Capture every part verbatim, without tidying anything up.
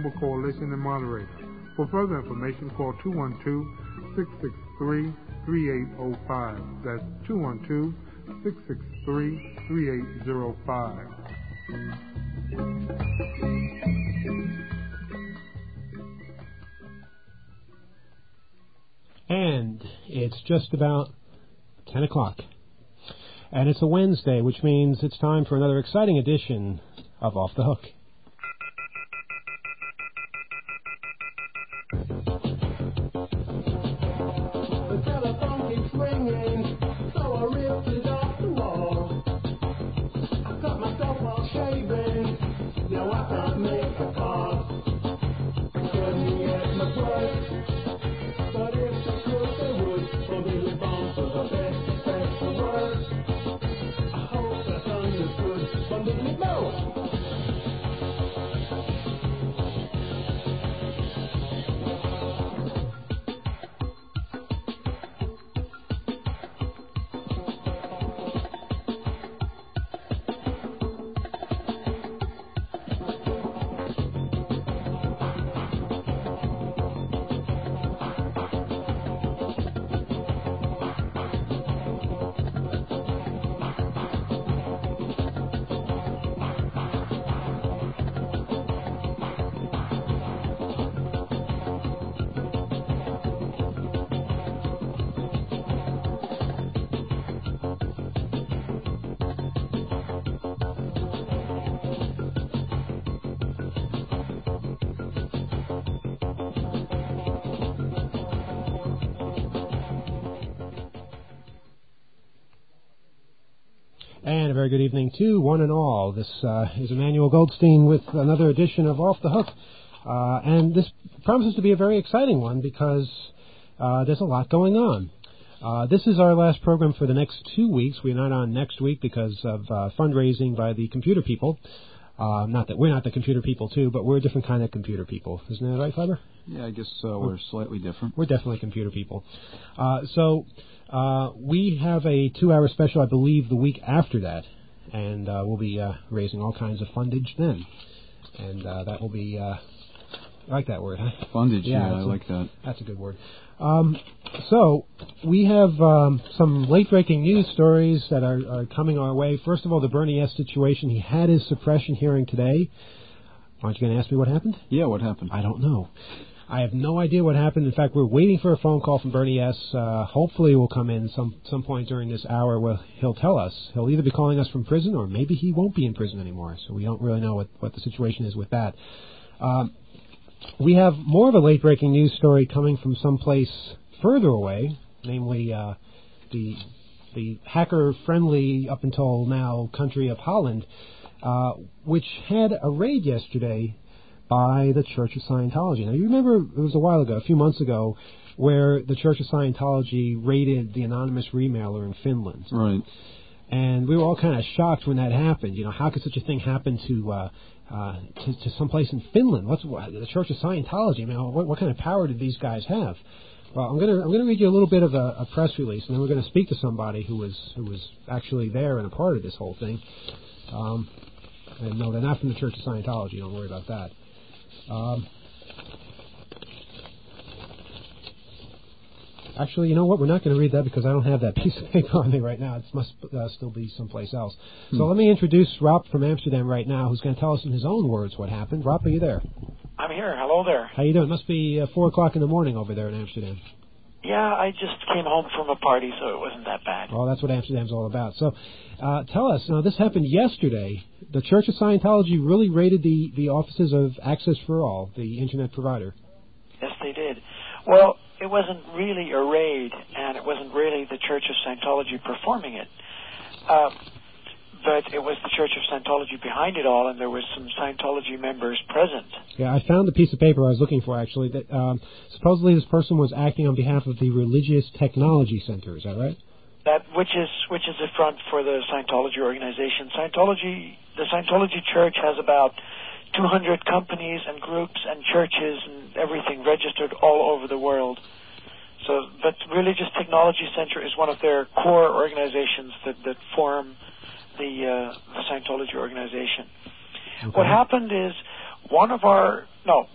Global Coalition and moderator. For further information, call two one two, six six three, three eight zero five. That's two one two, six six three, three eight zero five. And it's just about ten o'clock. And it's a Wednesday, which means it's time for another exciting edition of Off the Hook. The telephone keeps ringing, so I ripped it off the wall. I cut myself while shaving, now I can't make a call. Couldn't get my words, but if I could, they would. For Billy Bones was the best special words. I hope that's understood from Billy Bones. And a very good evening to one and all. This uh, is Emmanuel Goldstein with another edition of Off the Hook. Uh, and this promises to be a very exciting one because uh, there's a lot going on. Uh, this is our last program for the next two weeks. We're not on next week because of uh, fundraising by the computer people. Uh, not that we're not the computer people, too, but we're a different kind of computer people. Isn't that right, Faber? Yeah, I guess uh, we're slightly different. We're definitely computer people. Uh, so... Uh, we have a two-hour special, I believe, the week after that, and uh, we'll be uh, raising all kinds of fundage then. And uh, that will be, uh, I like that word, huh? Fundage, yeah, yeah I a, like that. That's a good word. Um, so, we have um, some late-breaking news stories that are, are coming our way. First of all, the Bernie S. situation. He had his suppression hearing today. Aren't you going to ask me what happened? Yeah, what happened? I don't know. I have no idea what happened. In fact, we're waiting for a phone call from Bernie S. Uh, hopefully he will come in some some point during this hour where he'll tell us. He'll either be calling us from prison or maybe he won't be in prison anymore. So we don't really know what, what the situation is with that. Um, we have more of a late-breaking news story coming from someplace further away, namely uh, the, the hacker-friendly, up until now, country of Holland, uh, which had a raid yesterday by the Church of Scientology. Now, you remember it was a while ago, a few months ago, where the Church of Scientology raided the anonymous remailer in Finland. Right. And we were all kind of shocked when that happened. You know, how could such a thing happen to uh, uh, to, to someplace in Finland? What's what, the Church of Scientology? I mean, what, what kind of power did these guys have? Well, I'm going to I'm going to read you a little bit of a, a press release, and then we're going to speak to somebody who was who was actually there and a part of this whole thing. Um, and no, they're not from the Church of Scientology. Don't worry about that. Um, actually, you know what? We're not going to read that because I don't have that piece of paper on me right now. It must uh, still be someplace else. Hmm. So let me introduce Rob from Amsterdam right now, who's going to tell us in his own words what happened. Rob, are you there? I'm here. Hello there. How you doing? It must be uh, four o'clock in the morning over there in Amsterdam. Yeah, I just came home from a party, so it wasn't that bad. Well, that's what Amsterdam's all about. So uh, tell us, now this happened yesterday. The Church of Scientology really raided the, the offices of Access for All, the Internet provider. Yes, they did. Well, it wasn't really a raid, and it wasn't really the Church of Scientology performing it. Uh, but it was the Church of Scientology behind it all, and there was some Scientology members present. Yeah, I found the piece of paper I was looking for, actually, that um, supposedly this person was acting on behalf of the Religious Technology Center. Is that right? That which is which is a front for the Scientology organization. Scientology, the Scientology Church has about two hundred companies and groups and churches and everything registered all over the world. So, but Religious Technology Center is one of their core organizations that, that form the, uh, the Scientology organization. Okay. What happened is one of our, no,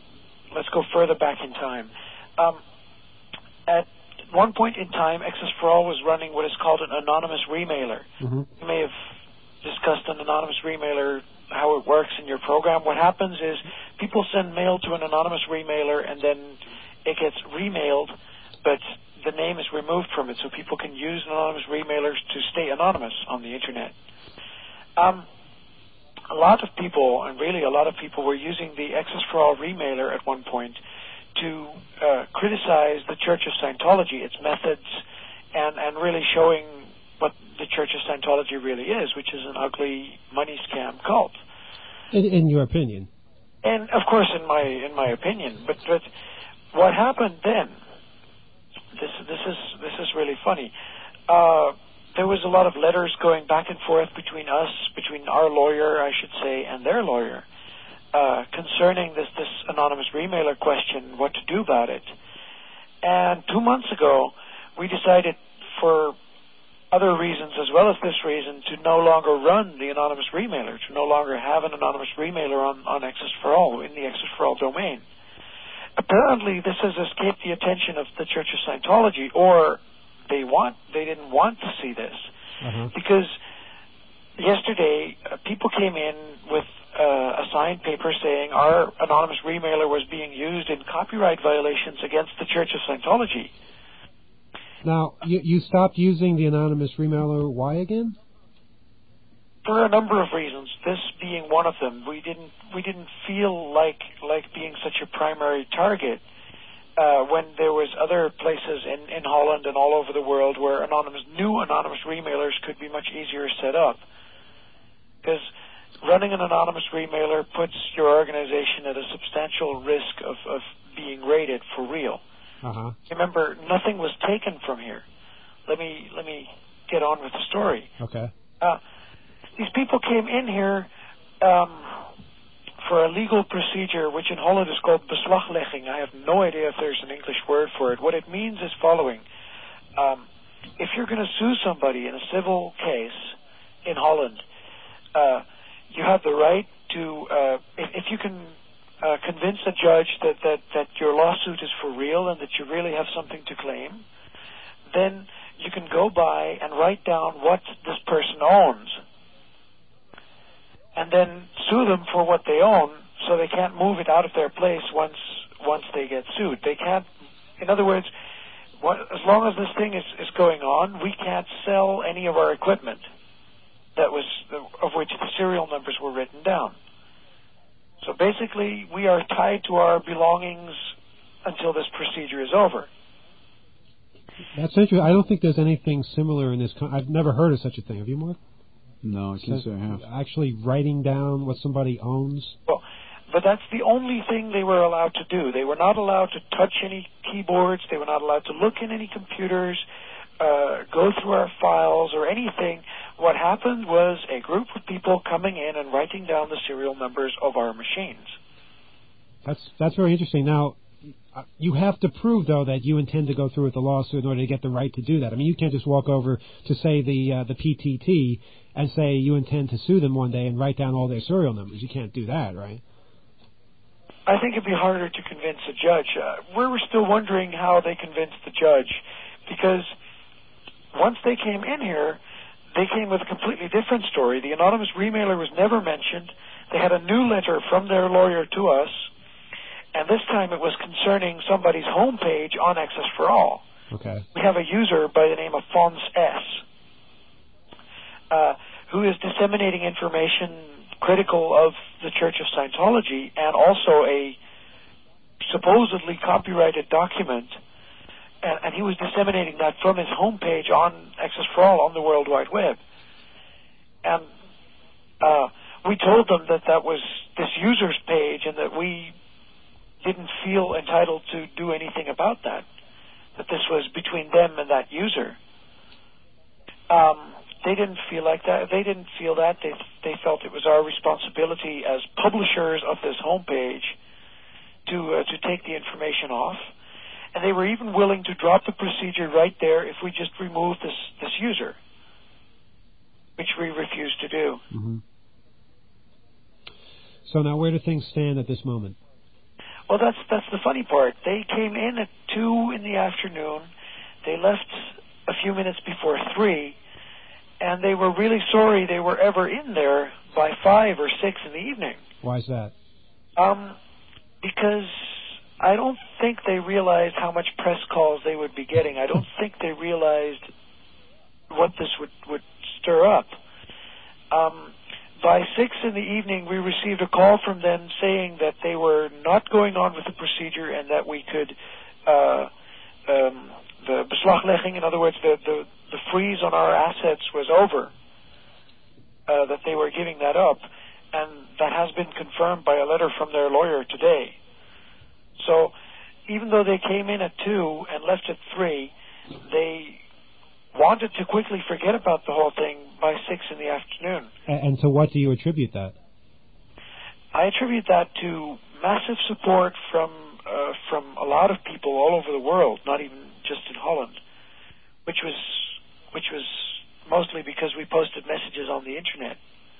let's go further back in time. Um, at one point in time, Access for All was running what is called an anonymous remailer. Mm-hmm. You may have discussed an anonymous remailer, how it works in your program. What happens is people send mail to an anonymous remailer, and then it gets remailed, but the name is removed from it, so people can use anonymous remailers to stay anonymous on the Internet. Um, a lot of people, and really a lot of people, were using the Access for All remailer at one point to uh, criticize the Church of Scientology, its methods, and, and really showing what the Church of Scientology really is, which is an ugly money scam cult. In, in your opinion? And of course, in my in my opinion. But, but what happened then? This this is this is really funny. Uh, there was a lot of letters going back and forth between us, between our lawyer, I should say, and their lawyer, uh, concerning this this anonymous remailer question, what to do about it. And two months ago, we decided, for other reasons as well as this reason, to no longer run the anonymous remailer, to no longer have an anonymous remailer on, on Access for All, in the Access for All domain. Apparently, this has escaped the attention of the Church of Scientology, or they want they didn't want to see this, uh-huh. because yesterday uh, people came in with uh, a signed paper saying our anonymous remailer was being used in copyright violations against the Church of Scientology. Now, you, you stopped using the anonymous remailer. Why again? For a number of reasons, this being one of them. We didn't we didn't feel like like being such a primary target uh, when there was other places in, in Holland and all over the world where anonymous new anonymous remailers could be much easier set up. Because running an anonymous remailer puts your organization at a substantial risk of, of being raided for real. Uh-huh. Remember, nothing was taken from here. Let me let me get on with the story. Okay. Uh, these people came in here um, for a legal procedure, which in Holland is called beslaglegging. I have no idea if there's an English word for it. What it means is following. Um, if you're going to sue somebody in a civil case in Holland, uh, you have the right to, uh, if, if you can uh, convince a judge that, that, that your lawsuit is for real and that you really have something to claim, then you can go by and write down what this person owns and then sue them for what they own, so they can't move it out of their place once once they get sued. They can't, in other words, what, as long as this thing is, is going on, we can't sell any of our equipment that was of which the serial numbers were written down. So basically, we are tied to our belongings until this procedure is over. That's interesting. I don't think there's anything similar in this. Con- I've never heard of such a thing. Have you, Mark? No, I can't so say I have. Actually writing down what somebody owns? Well, but that's the only thing they were allowed to do. They were not allowed to touch any keyboards. They were not allowed to look in any computers, uh, go through our files or anything. What happened was a group of people coming in and writing down the serial numbers of our machines. That's that's very interesting. Now, uh, you have to prove, though, that you intend to go through with the lawsuit in order to get the right to do that. I mean, you can't just walk over to, say, the uh, the P T T and say you intend to sue them one day and write down all their serial numbers. You can't do that, right? I think it'd be harder to convince a judge. Uh, we're still wondering how they convinced the judge, because once they came in here, they came with a completely different story. The anonymous remailer was never mentioned. They had a new letter from their lawyer to us, and this time it was concerning somebody's homepage on Access for All. Okay. We have a user by the name of Fons S, uh, who is disseminating information critical of the Church of Scientology and also a supposedly copyrighted document, and, and he was disseminating that from his homepage on Access for All on the World Wide Web. And uh, we told them that that was this user's page and that we didn't feel entitled to do anything about that, that this was between them and that user. Um, they didn't feel like that. They didn't feel that. They they felt it was our responsibility as publishers of this homepage to uh, to take the information off, and they were even willing to drop the procedure right there if we just removed this this user, which we refused to do. Mm-hmm. So now, where do things stand at this moment? Well, that's that's the funny part. They came in at two in the afternoon. They left a few minutes before three, and they were really sorry they were ever in there by five or six in the evening. Why is that? Um, because I don't think they realized how much press calls they would be getting. I don't think they realized what this would, would stir up. Um, by six in the evening, we received a call from them saying that they were not going on with the procedure and that we could, uh, um, the beslaglegging, in other words, the, the, the freeze on our assets was over, uh, that they were giving that up. And that has been confirmed by a letter from their lawyer today. So even though they came in at two and left at three, they wanted to quickly forget about the whole thing by six in the afternoon. And, and to what do you attribute that? I attribute that to massive support from uh, from a lot of people all over the world, not even just in Holland, which was which was mostly because we posted messages on the internet.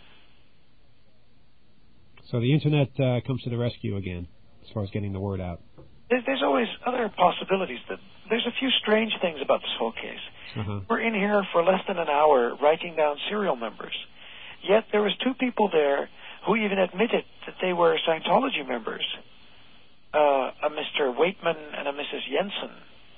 So the internet uh, comes to the rescue again, as far as getting the word out. There's, there's always other possibilities. That there's a few strange things about this whole case. Uh-huh. We're in here for less than an hour writing down serial numbers. Yet there was two people there who even admitted that they were Scientology members, uh, a Mister Waitman and a Missus Jensen.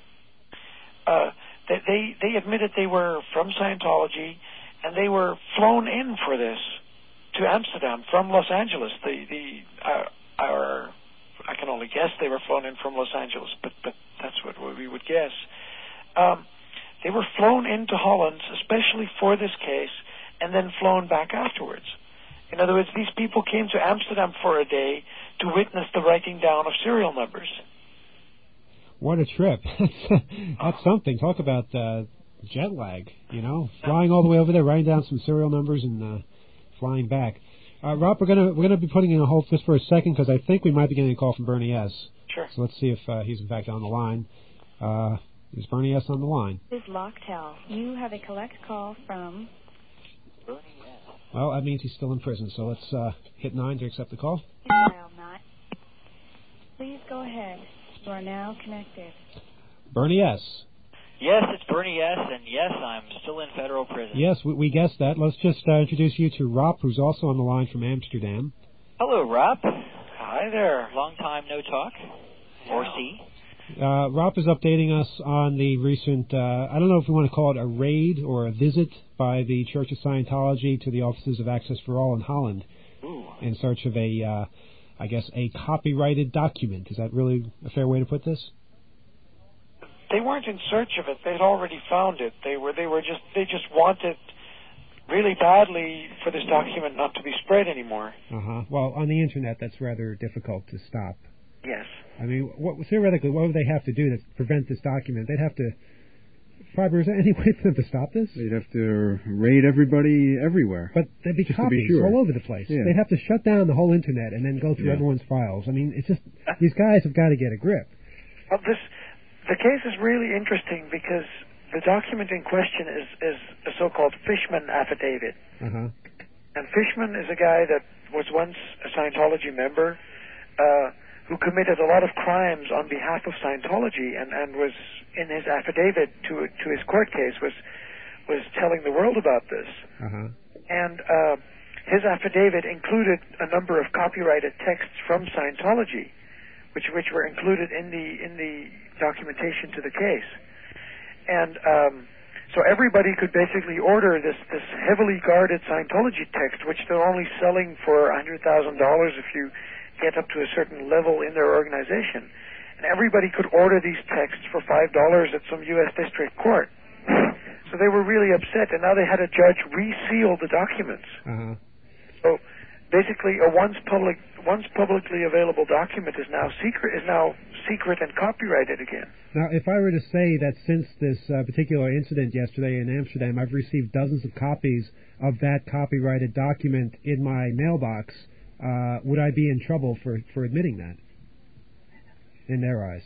Uh, they, they, they admitted they were from Scientology, and they were flown in for this to Amsterdam from Los Angeles. The the uh, our I can only guess they were flown in from Los Angeles, but but that's what we would guess. Um, they were flown into Holland especially for this case, and then flown back afterwards. In other words, these people came to Amsterdam for a day to witness the writing down of serial numbers. What a trip! That's something. Talk about uh, jet lag. You know, flying all the way over there, writing down some serial numbers, and Uh, flying back. Uh, Rob, we're gonna we're gonna be putting in a hold just for a second because I think we might be getting a call from Bernie S. Sure. So let's see if uh, he's in fact on the line. Uh, is Bernie S on the line? This is Locktel. You have a collect call from Bernie S. Well, that means he's still in prison. So let's uh, hit nine to accept the call. Dial nine. Please go ahead. You are now connected. Bernie S. Yes, it's Bernie S., and yes, I'm still in federal prison. Yes, we, we guessed that. Let's just uh, introduce you to Rob, who's also on the line from Amsterdam. Hello, Rob. Hi there. Long time no talk or see. Uh, Rob is updating us on the recent, uh, I don't know if we want to call it a raid or a visit by the Church of Scientology to the offices of Access for All in Holland. Ooh. In search of a, uh, I guess, a copyrighted document. Is that really a fair way to put this? They weren't in search of it. They'd already found it. They were they were just they just wanted really badly for this document not to be spread anymore. Uh-huh. Well, on the internet, that's rather difficult to stop. Yes. I mean, what, theoretically, what would they have to do to prevent this document? They'd have to... Fiber, is there any way for them to stop this? They'd have to raid everybody everywhere. But there'd be just copies to be sure. all over the place. Yeah. They'd have to shut down the whole internet and then go through Yeah. everyone's files. I mean, it's just... These guys have got to get a grip. Well, this the case is really interesting because the document in question is, is a so-called Fishman affidavit. Uh-huh. And Fishman is a guy that was once a Scientology member uh, who committed a lot of crimes on behalf of Scientology and, and was, in his affidavit to to his court case, was was telling the world about this. Uh-huh. And uh, his affidavit included a number of copyrighted texts from Scientology, which which were included in the in the documentation to the case. And um, so everybody could basically order this, this heavily guarded Scientology text, which they're only selling for one hundred thousand dollars if you get up to a certain level in their organization. And everybody could order these texts for five dollars at some U S district court. So they were really upset, and now they had a judge reseal the documents. Uh-huh. So basically, a once public, once publicly available document is now secret, is now secret and copyrighted again. Now, if I were to say that since this uh, particular incident yesterday in Amsterdam, I've received dozens of copies of that copyrighted document in my mailbox, uh, would I be in trouble for, for admitting that in their eyes?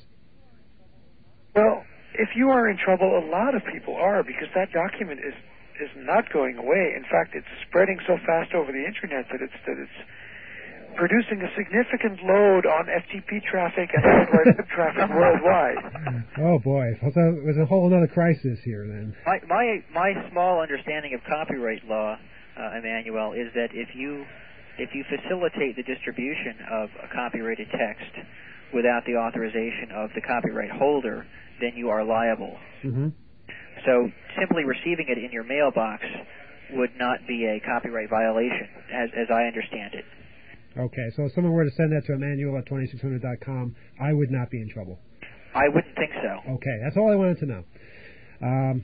Well, if you are in trouble, a lot of people are, because that document is is not going away. In fact, it's spreading so fast over the internet that it's that it's producing a significant load on F T P traffic and World Wide Web traffic worldwide. Oh boy, so it was a whole other crisis here then. My my my small understanding of copyright law, uh, Emmanuel, is that if you if you facilitate the distribution of a copyrighted text without the authorization of the copyright holder, then you are liable. Mm-hmm. So simply receiving it in your mailbox would not be a copyright violation, as as I understand it. Okay, so if someone were to send that to Emmanuel at twenty-six hundred dot com, I would not be in trouble. I wouldn't think so. Okay, that's all I wanted to know. Um,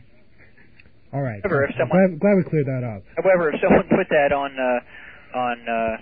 all right. However, if I'm someone, glad, glad we cleared that up. However, if someone put that on uh, on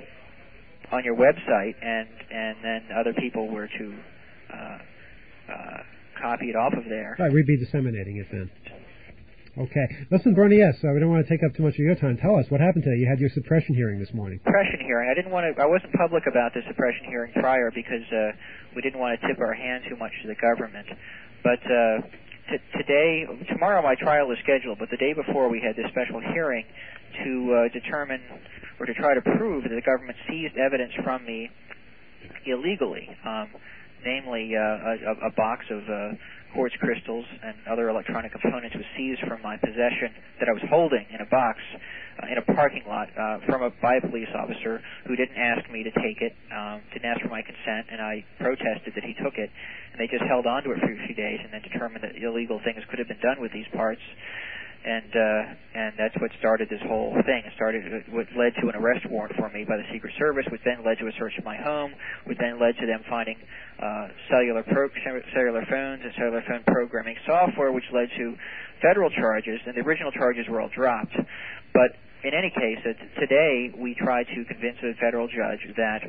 uh, on your website, and and then other people were to uh, uh, copy it off of there, right, we'd be disseminating it then. Okay. Listen, Bernie S., uh, we don't want to take up too much of your time. Tell us, what happened today? You had your suppression hearing this morning. Suppression hearing. I didn't want to. I wasn't public about the suppression hearing prior because uh, we didn't want to tip our hand too much to the government. But uh, t- today, tomorrow, my trial is scheduled. But the day before, we had this special hearing to uh, determine or to try to prove that the government seized evidence from me illegally, um, namely uh, a, a box of Uh, quartz crystals and other electronic components was seized from my possession that I was holding in a box uh, in a parking lot uh, from a by a police officer who didn't ask me to take it, um, didn't ask for my consent, and I protested that he took it, and they just held on to it for a few days and then determined that illegal things could have been done with these parts. And uh, and that's what started this whole thing. It started, what led to an arrest warrant for me by the Secret Service, which then led to a search of my home, which then led to them finding uh, cellular pro- cellular phones and cellular phone programming software, which led to federal charges. And the original charges were all dropped. But in any case, uh, t- today we tried to convince a federal judge that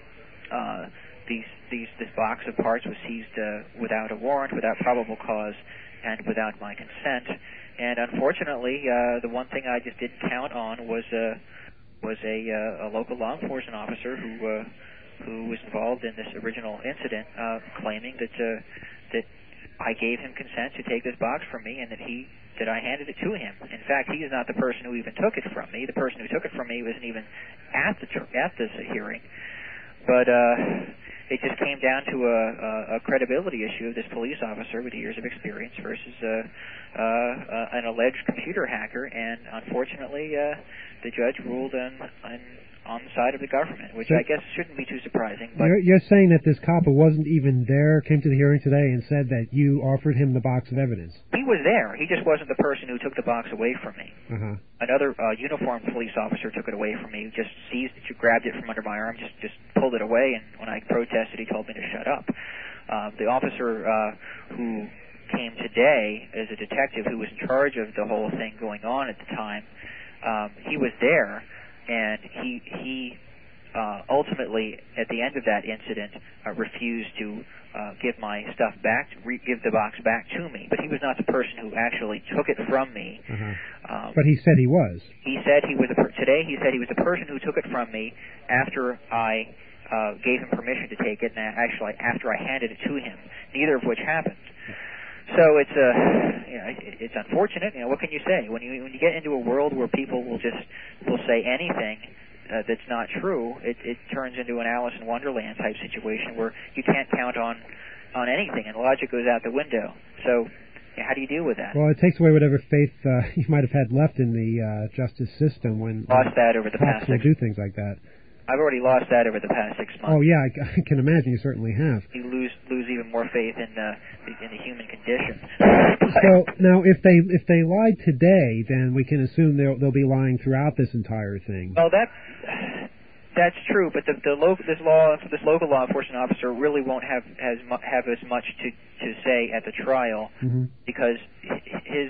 uh, these these this box of parts was seized uh, without a warrant, without probable cause, and without my consent. And unfortunately, uh, the one thing I just didn't count on was uh, was a, uh, a local law enforcement officer who uh, who was involved in this original incident, uh, claiming that uh, that I gave him consent to take this box from me, and that he that I handed it to him. In fact, he is not the person who even took it from me. The person who took it from me wasn't even at the tr- at this hearing. But uh, it just came down to a, a, a credibility issue of this police officer with years of experience versus uh, uh, uh, an alleged computer hacker, and unfortunately, uh, the judge ruled on, on on the side of the government, which so, I guess shouldn't be too surprising. But you're, you're saying that this cop who wasn't even there came to the hearing today and said that you offered him the box of evidence. He was there. He just wasn't the person who took the box away from me. Uh-huh. Another uh, uniformed police officer took it away from me, just seized it, grabbed it from under my arm, just, just pulled it away, and when I protested, he told me to shut up. Uh, the officer uh, who came today as a detective who was in charge of the whole thing going on at the time, um, he was there, and he he uh, ultimately, at the end of that incident, uh, refused to uh, give my stuff back, re- give the box back to me. But he was not the person who actually took it from me. Uh-huh. Um, but he said he was. He said he was a per- today. He said he was the person who took it from me after I uh, gave him permission to take it, and actually after I handed it to him. Neither of which happened. So it's uh, you know, it, it's unfortunate. You know, what can you say when you when you get into a world where people will just will say anything uh, that's not true? It, it turns into an Alice in Wonderland type situation where you can't count on on anything, and logic goes out the window. So you know, how do you deal with that? Well, it takes away whatever faith uh, you might have had left in the uh, justice system when lost when that over the past will six. do things like that. I've already lost that over the past six months. Oh yeah, I, I can imagine you certainly have. You lose lose even more faith in uh, in the human condition. So now, if they if they lied today, then we can assume they'll they'll be lying throughout this entire thing. Well, that that's true, but the the lo- this law this local law enforcement officer really won't have has mu- have as much to to say at the trial mm-hmm. because his.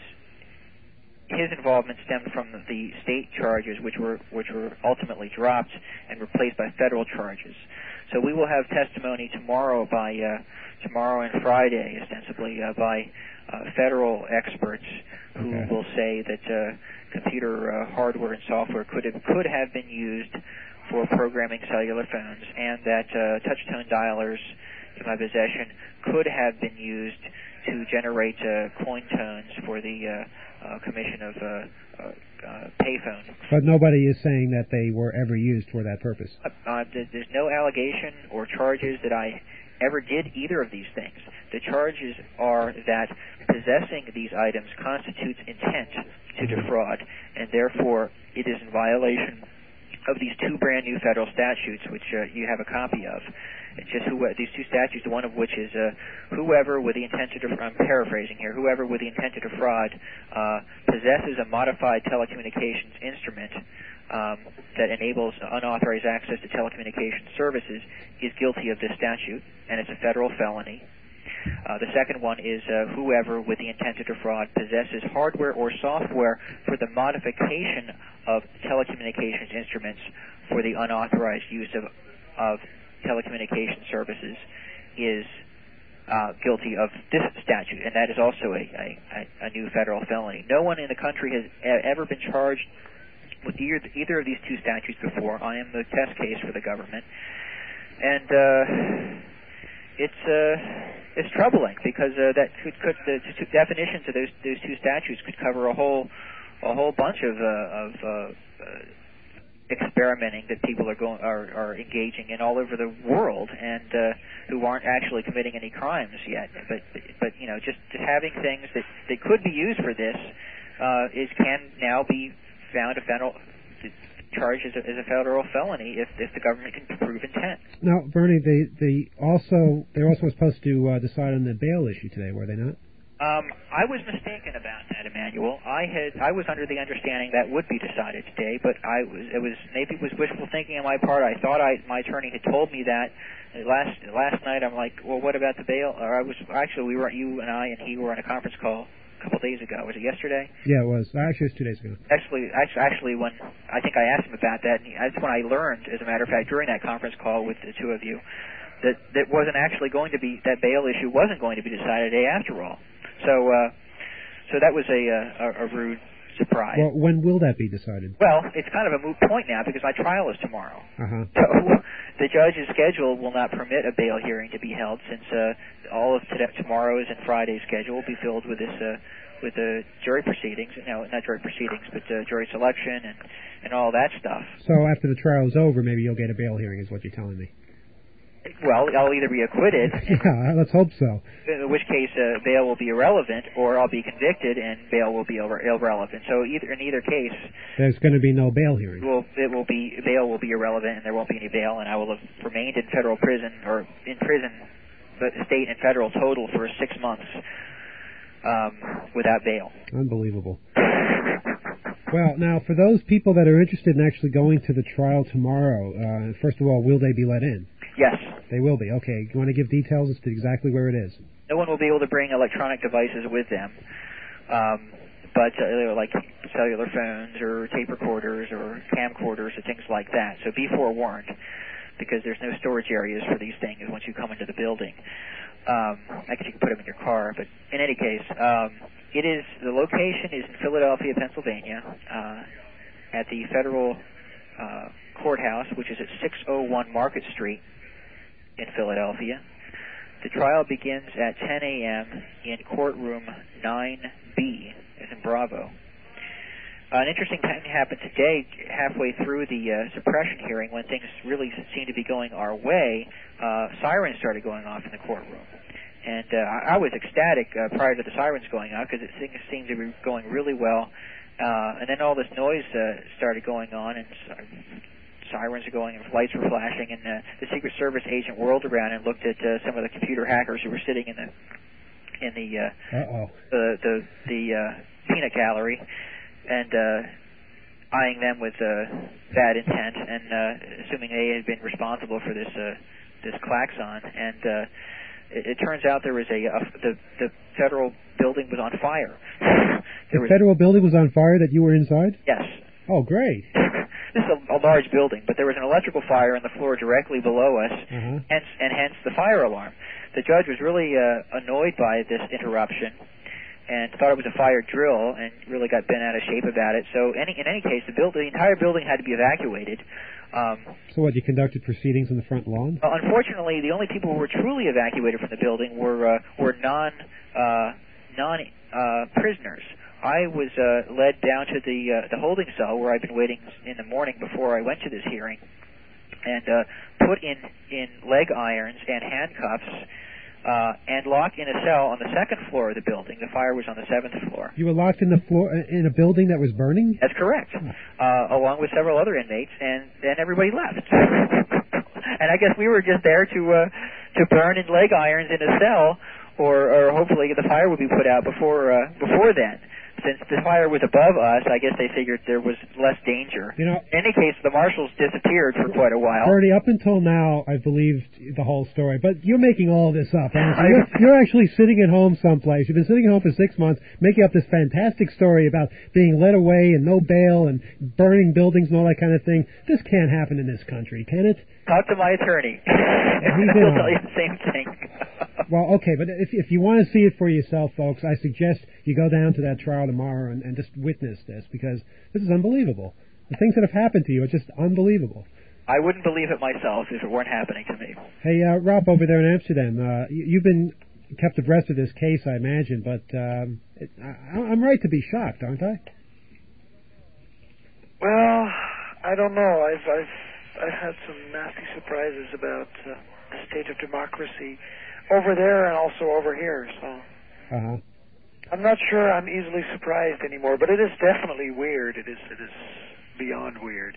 His involvement stemmed from the state charges, which were which were ultimately dropped and replaced by federal charges. So we will have testimony tomorrow by uh, tomorrow and Friday, ostensibly uh, by uh, federal experts who okay. will say that uh, computer uh, hardware and software could have could have been used for programming cellular phones, and that uh, touch-tone dialers in my possession could have been used to generate uh, coin tones for the uh, uh, commission of uh, uh, uh, payphones. But nobody is saying that they were ever used for that purpose. Uh, uh, there's no allegation or charges that I ever did either of these things. The charges are that possessing these items constitutes intent to defraud, and therefore it is in violation of these two brand new federal statutes, which uh, you have a copy of. It's just who, these two statutes, one of which is uh, whoever with the intent to defraud, I'm paraphrasing here, whoever with the intent to defraud uh, possesses a modified telecommunications instrument um, that enables unauthorized access to telecommunications services is guilty of this statute, and it's a federal felony. Uh, the second one is uh, whoever with the intent to defraud possesses hardware or software for the modification of telecommunications instruments for the unauthorized use of, of telecommunication services is uh, guilty of this statute, and that is also a, a, a new federal felony. No one in the country has e- ever been charged with either, either of these two statutes before. I am the test case for the government, and uh, it's uh, it's troubling because uh, that could, could the two definitions of those those two statutes could cover a whole a whole bunch of uh, of uh, uh, experimenting that people are going are, are engaging in all over the world, and uh, who aren't actually committing any crimes yet. But but you know, just, just having things that, that could be used for this uh, is can now be found a federal charge as a, as a federal felony if if the government can prove intent. Now, Bernie, they they also they're also supposed to uh, decide on the bail issue today, were they not? Um, I was mistaken about that, Emmanuel. I had I was under the understanding that would be decided today, but I was it was maybe it was wishful thinking on my part. I thought I my attorney had told me that last last night. I'm like, well, what about the bail? Or I was actually we were you and I and he were on a conference call a couple days ago. Was it yesterday? Yeah, it was. Actually, it was two days ago. Actually, actually, actually, when I think I asked him about that, and he, that's when I learned, as a matter of fact, during that conference call with the two of you, that that wasn't actually going to be that bail issue wasn't going to be decided today after all. So, uh, so that was a, a, a rude surprise. Well, when will that be decided? Well, it's kind of a moot point now because my trial is tomorrow. Uh-huh. So the judge's schedule will not permit a bail hearing to be held since uh, all of today, tomorrow's and Friday's schedule will be filled with this, uh, with the jury proceedings. No, not jury proceedings, but uh, jury selection and and all that stuff. So after the trial is over, maybe you'll get a bail hearing, is what you're telling me. Well, I'll either be acquitted. Yeah, let's hope so. In which case, uh, bail will be irrelevant, or I'll be convicted and bail will be over, irrelevant. So, either in either case, there's going to be no bail hearing. Well, it will be bail will be irrelevant, and there won't be any bail, and I will have remained in federal prison or in prison, but state and federal total for six months um, without bail. Unbelievable. Well, now for those people that are interested in actually going to the trial tomorrow, uh, first of all, will they be let in? Yes. They will be. Okay. You want to give details as to exactly where it is? No one will be able to bring electronic devices with them, um, but uh, like cellular phones or tape recorders or camcorders or things like that. So be forewarned, because there's no storage areas for these things once you come into the building. Um, I guess you can put them in your car, but in any case, um, it is the location is in Philadelphia, Pennsylvania, uh, at the federal uh, courthouse, which is at six oh one Market Street in Philadelphia. The trial begins at ten a.m. in courtroom nine B, as in Bravo. Uh, an interesting thing happened today, halfway through the uh, suppression hearing, when things really seemed to be going our way. Uh, sirens started going off in the courtroom. And uh, I, I was ecstatic uh, prior to the sirens going off, because things seemed to be going really well. Uh, and then all this noise uh, started going on, and uh, sirens are going, and lights were flashing, and uh, the Secret Service agent whirled around and looked at uh, some of the computer hackers who were sitting in the in the uh, Uh-oh. the the, the uh, peanut gallery, and uh, eyeing them with uh, bad intent, and uh, assuming they had been responsible for this uh, this klaxon. And uh, it, it turns out there was a, a the the federal building was on fire. The was, federal building was on fire that you were inside? Yes. Oh, great. This is a, a large building, but there was an electrical fire on the floor directly below us, uh-huh. hence, and hence the fire alarm. The judge was really uh, annoyed by this interruption and thought it was a fire drill, and really got bent out of shape about it. So any, in any case, the, build, the entire building had to be evacuated. Um, so what, you conducted proceedings on the front lawn? Well, unfortunately, the only people who were truly evacuated from the building were uh, were non uh, non uh, prisoners. I was uh, led down to the uh, the holding cell where I'd been waiting in the morning before I went to this hearing, and uh, put in, in leg irons and handcuffs uh, and locked in a cell on the second floor of the building. The fire was on the seventh floor. You were locked in the floor in a building that was burning? That's correct, uh, along with several other inmates, and then everybody left. And I guess we were just there to uh, to burn in leg irons in a cell, or, or hopefully the fire would be put out before uh, before then. Since the fire was above us, I guess they figured there was less danger. You know, in any case, the marshals disappeared for quite a while. Bernie, up until now, I believed the whole story, but you're making all this up. You're, you're actually sitting at home someplace. You've been sitting at home for six months, making up this fantastic story about being led away and no bail and burning buildings and all that kind of thing. This can't happen in this country, can it? Talk to my attorney. He's He'll tell you the same thing. Well, okay, but if if you want to see it for yourself, folks, I suggest you go down to that trial tomorrow and, and just witness this, because this is unbelievable. The things that have happened to you are just unbelievable. I wouldn't believe it myself if it weren't happening to me. Hey, uh, Rob, over there in Amsterdam, uh, you, you've been kept abreast of this case, I imagine, but um, it, I, I'm right to be shocked, aren't I? Well, I don't know. I've I've I've had some nasty surprises about uh, the state of democracy over there and also over here. So uh-huh. I'm not sure I'm easily surprised anymore, but it is definitely weird. It is it is beyond weird.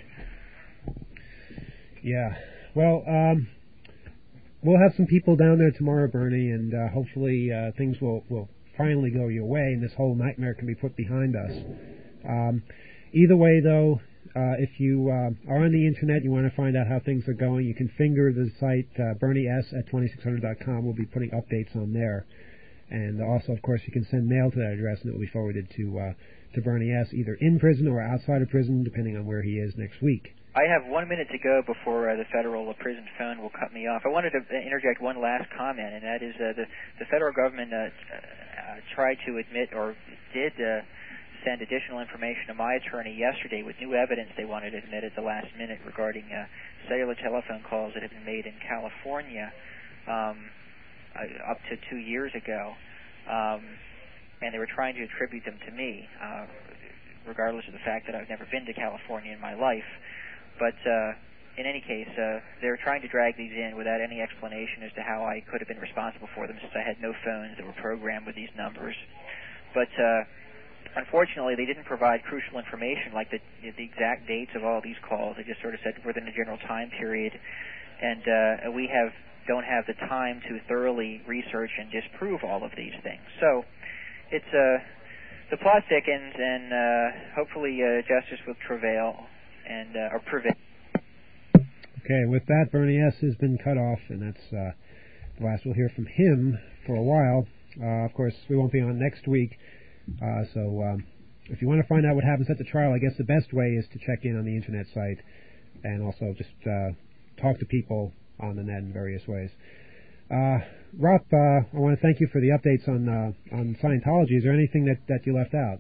Yeah. Well, um, we'll have some people down there tomorrow, Bernie, and uh, hopefully uh, things will, will finally go your way and this whole nightmare can be put behind us. Um, either way, though, Uh, if you uh, are on the Internet, you want to find out how things are going, you can finger the site uh, Bernie S at twenty-six hundred dot com. We'll be putting updates on there. And also, of course, you can send mail to that address, and it will be forwarded to uh, to Bernie S, either in prison or outside of prison, depending on where he is next week. I have one minute to go before uh, the federal prison phone will cut me off. I wanted to interject one last comment, and that is uh, the, the federal government uh, uh, tried to admit, or did uh, send additional information to my attorney yesterday with new evidence they wanted to admit at the last minute regarding uh, cellular telephone calls that had been made in California um, uh, up to two years ago. Um, and they were trying to attribute them to me, uh, regardless of the fact that I've never been to California in my life. But uh, in any case, uh, they're trying to drag these in without any explanation as to how I could have been responsible for them, since I had no phones that were programmed with these numbers. But uh, unfortunately, they didn't provide crucial information like the, the exact dates of all these calls. They just sort of said within a general time period. And uh, we have don't have the time to thoroughly research and disprove all of these things. So it's uh, the plot thickens, and uh, hopefully uh, justice will prevail. And uh, or prevail. Okay, with that, Bernie S. has been cut off, and that's uh, the last we'll hear from him for a while. Uh, of course, we won't be on next week. Uh, so um, if you want to find out what happens at the trial, I guess the best way is to check in on the Internet site and also just uh, talk to people on the net in various ways. Uh, Rob, uh, I want to thank you for the updates on uh, on Scientology. Is there anything that, that you left out?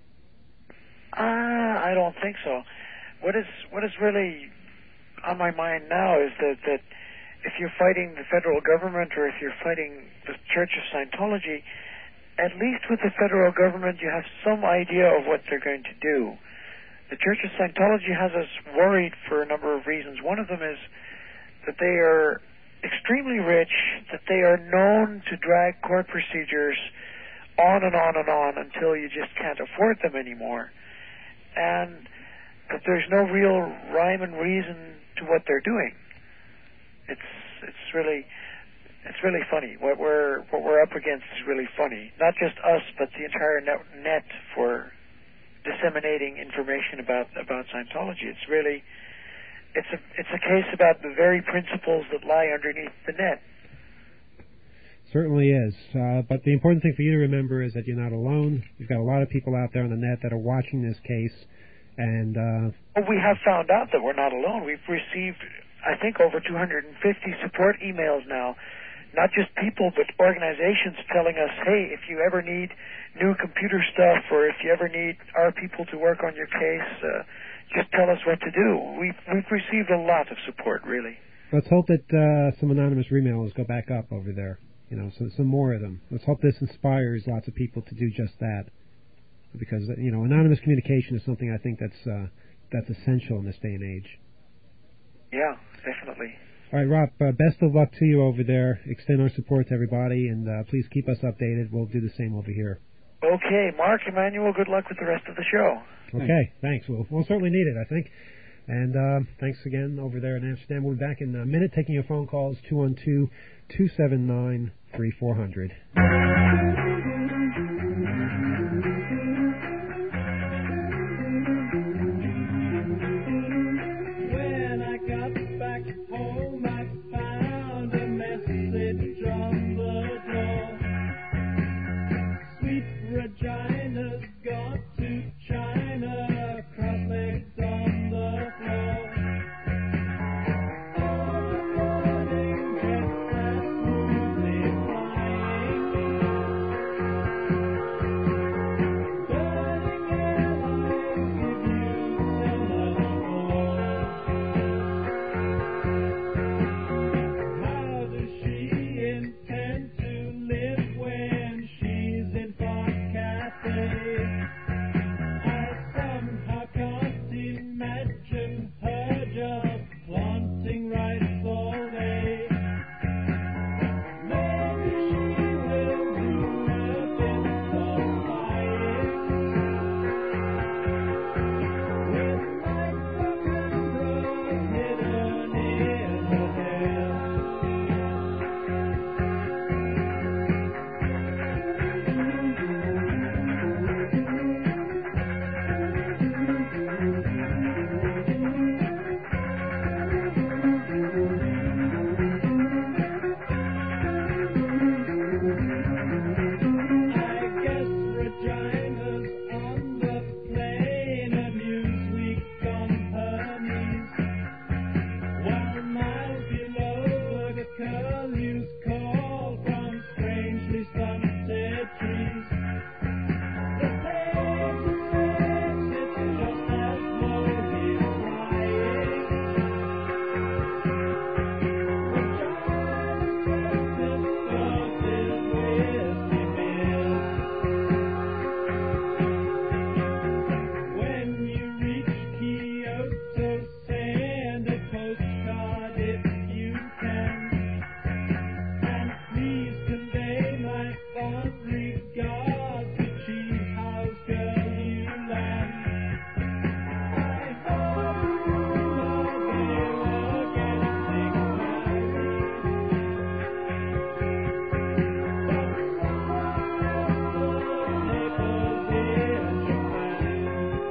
Uh, I don't think so. What is what is really on my mind now is that, that if you're fighting the federal government or if you're fighting the Church of Scientology, at least with the federal government, you have some idea of what they're going to do. The Church of Scientology has us worried for a number of reasons. One of them is that they are extremely rich, that they are known to drag court procedures on and on and on until you just can't afford them anymore. And that there's no real rhyme and reason to what they're doing. It's it's really... It's really funny. What we're what we're up against is really funny. Not just us, but the entire net, net for disseminating information about about Scientology. It's really it's a it's a case about the very principles that lie underneath the net. Certainly is. Uh, but the important thing for you to remember is that you're not alone. You've got a lot of people out there on the net that are watching this case, and uh, well, we have found out that we're not alone. We've received, I think, over two hundred fifty support emails now. Not just people, but organizations telling us, hey, if you ever need new computer stuff or if you ever need our people to work on your case, uh, just tell us what to do. We've, we've received a lot of support, really. Let's hope that uh, some anonymous emails go back up over there. You know, so some more of them. Let's hope this inspires lots of people to do just that. because you know anonymous communication is something I think that's uh, that's essential in this day and age. Yeah, definitely. All right, Rob, uh, best of luck to you over there. Extend our support to everybody, and uh, please keep us updated. We'll do the same over here. Okay, Mark, Emmanuel, good luck with the rest of the show. Okay, thanks. We'll, we'll certainly need it, I think. And uh, thanks again over there in Amsterdam. We'll be back in a minute taking your phone calls, two one two, two seven nine, three four zero zero. When I got back home, I found a message on the door. Sweet Regina's gone to China, cross legs on the floor. All the morning dressed as smoothly flying. Burning airlines give you semaphore. How does she intend to live when she's in Park Cafe? I somehow can't imagine her just planting rice all day. Maybe she will do a bit of flying with microcameras hidden in her hair. I guess Regina's on the plane, a Newsweek on her knees, while miles below the curlews call from strangely stunted trees. The page says it's just as though he's flying. Regina's breakfast started with beers. When you reach Kyoto, send a postcard if you can, and please convey my fond regards to Chief House Girl Yulan. I heard a rumor they were getting married, but someone else the papers in Japan.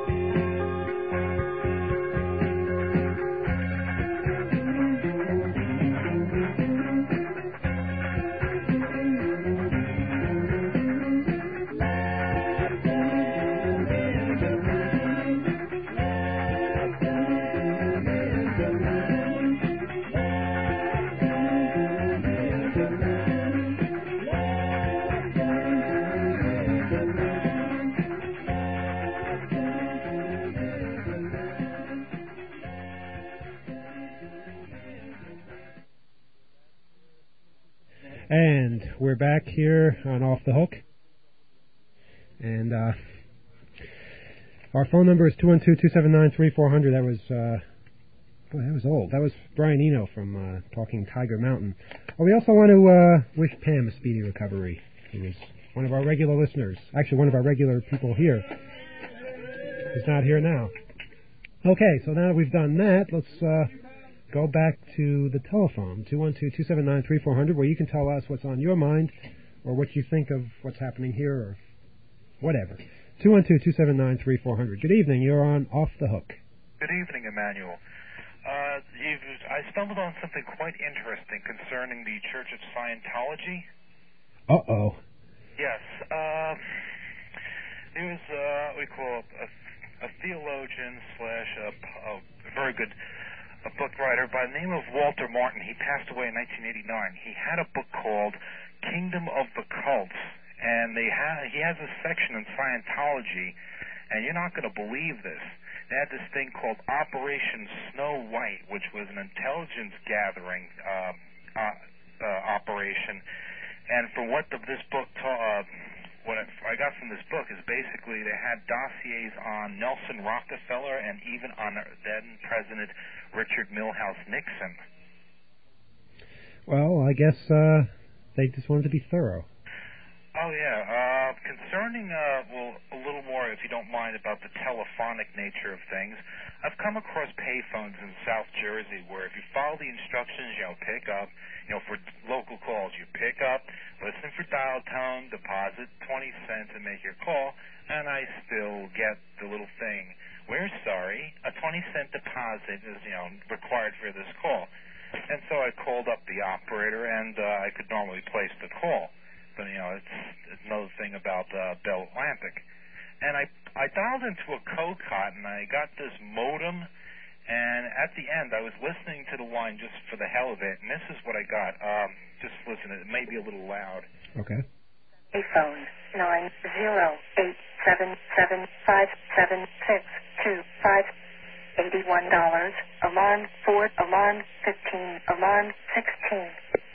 And we're back here on Off the Hook. And uh, our phone number is two one two, two seven nine, three four zero zero. That was, uh, boy, that was old. That was Brian Eno from uh, Talking Tiger Mountain. Well, we also want to uh, wish Pam a speedy recovery. He was one of our regular listeners. Actually, one of our regular people here. He's not here now. Okay, so now that we've done that, let's uh, go back to the telephone, two one two, two seven nine, three four zero zero, where you can tell us what's on your mind or what you think of what's happening here or whatever. two one two, two seven nine, three four zero zero. Good evening. You're on Off the Hook. Good evening, Emmanuel. Uh, you've, I stumbled on something quite interesting concerning the Church of Scientology. Uh-oh. Yes. Uh, there was uh, what we call a, a theologian slash a, a very good a book writer by the name of Walter Martin. He passed away in nineteen eighty-nine. He had a book called Kingdom of the Cults, and they ha- he has a section in Scientology, and you're not going to believe this. They had this thing called Operation Snow White, which was an intelligence gathering uh, uh, uh, operation. And from what the, this book ta- uh, what I, I got from this book is basically they had dossiers on Nelson Rockefeller and even on then President Richard Milhouse Nixon. Well, I guess uh, they just wanted to be thorough. Oh, yeah. Uh, concerning, uh, well, a little more, if you don't mind, about the telephonic nature of things, I've come across payphones in South Jersey where if you follow the instructions, you know, pick up, you know, for local calls, you pick up, listen for dial tone, deposit twenty cents, and make your call, and I still get the little thing, we're sorry, a twenty cent deposit is, you know, required for this call. And so I called up the operator, and uh, I could normally place the call. But, you know, it's, it's another thing about uh, Bell Atlantic. And I I dialed into a CoCot, and I got this modem, and at the end, I was listening to the line just for the hell of it, and this is what I got. Um, just listen, it may be a little loud. Okay. Phone nine zero eight seven seven five seven six two five. eighty-one dollars. Alarm four, alarm fifteen, alarm sixteen.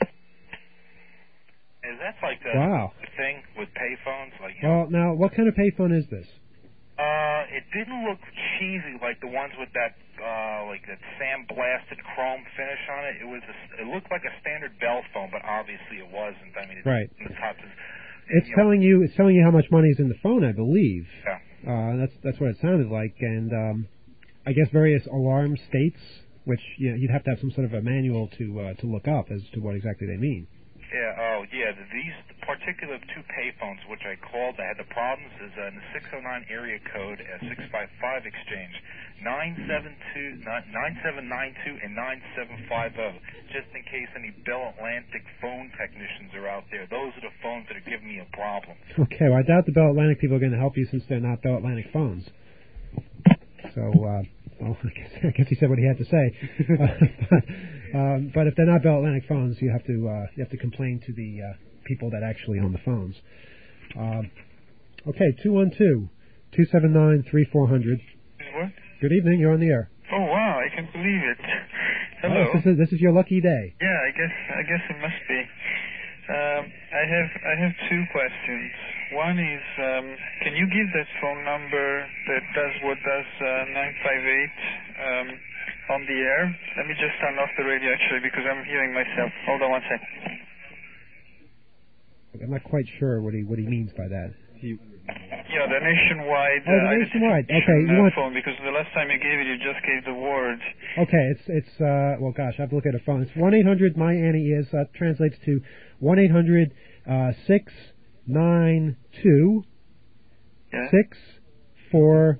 Is that like the wow. thing with payphones? Like, you well, know, now, what kind of payphone is this? Uh, it didn't look cheesy like the ones with that, uh, like that sandblasted chrome finish on it. It was, a, it looked like a standard Bell phone, but obviously it wasn't. I mean, it's right. the top is, It's you telling know, you, it's telling you how much money is in the phone, I believe. Yeah. Uh, that's that's what it sounded like, and um, I guess various alarm states, which you know, you'd have to have some sort of a manual to uh, to look up as to what exactly they mean. Yeah, oh, yeah, these particular two payphones which I called, I had the problems is uh, in the six oh nine area code at six five five exchange, nine seven nine two and nine seven five zero, just in case any Bell Atlantic phone technicians are out there. Those are the phones that are giving me a problem. Okay, well, I doubt the Bell Atlantic people are going to help you since they're not Bell Atlantic phones. So, uh, well, I guess, I guess he said what he had to say. um, but if they're not Bell Atlantic phones, you have to uh, you have to complain to the uh, people that actually own the phones. Um, okay, two one two, two seven nine, three four zero zero. What? Good evening, you're on the air. Oh wow, I can't believe it. Hello. Oh, this is this is your lucky day. Yeah, I guess I guess it must be. Um, I have I have two questions. One is, um, can you give that phone number that does what does uh, nine five eight um, on the air? Let me just turn off the radio actually because I'm hearing myself. Hold on one second. I'm not quite sure what he what he means by that. He... Yeah, the nationwide. Oh, the uh, nationwide. Okay, you want phone because the last time you gave it, you just gave the word. Okay, it's it's uh well, gosh, I have to look at a phone. It's one eight hundred my Annie is uh, translates to one eight hundred six nine two six four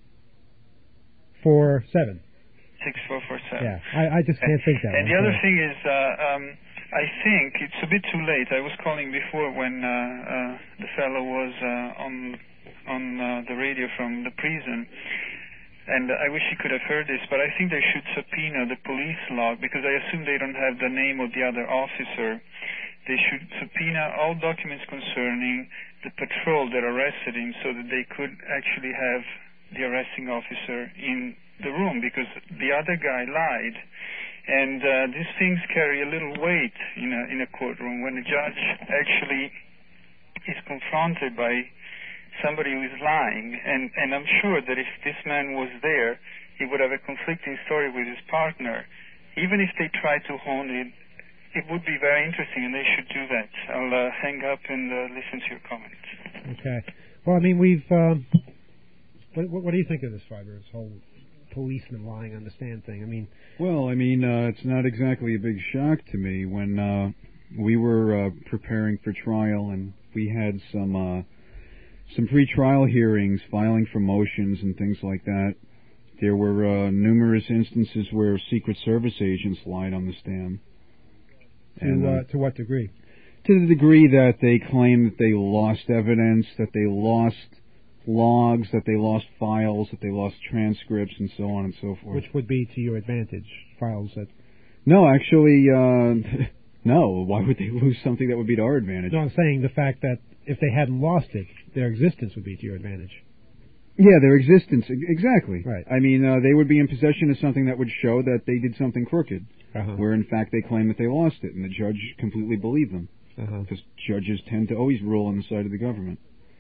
four seven. Six four four seven. Yeah, I I just can't think that. And one. the other yeah. thing is, uh, um. I think it's a bit too late. I was calling before when uh, uh, the fellow was uh, on on uh, the radio from the prison, and I wish he could have heard this, but I think they should subpoena the police log because I assume they don't have the name of the other officer. They should subpoena all documents concerning the patrol that arrested him so that they could actually have the arresting officer in the room because the other guy lied. And uh, these things carry a little weight in a, in a courtroom when a judge actually is confronted by somebody who is lying. And, and I'm sure that if this man was there, he would have a conflicting story with his partner. Even if they try to hone it, it would be very interesting, and they should do that. I'll uh, hang up and uh, listen to your comments. Okay. Well, I mean, we've... Um, what, what do you think of this, Fiber, this whole policeman lying on the stand thing? I mean... Well, I mean, uh, it's not exactly a big shock to me. When uh, we were uh, preparing for trial and we had some uh, some pre-trial hearings, filing for motions and things like that, there were uh, numerous instances where Secret Service agents lied on the stand. To, and, uh, uh, to what degree? To the degree that they claimed that they lost evidence, that they lost logs, that they lost files, that they lost transcripts, and so on and so forth. Which would be to your advantage, files that... No, actually, uh, no. Why would they lose something that would be to our advantage? No, I'm saying the fact that if they hadn't lost it, their existence would be to your advantage. Yeah, their existence, exactly. Right. I mean, uh, they would be in possession of something that would show that they did something crooked, uh-huh. where in fact they claim that they lost it, and the judge completely believed them, uh-huh. because judges tend to always rule on the side of the government.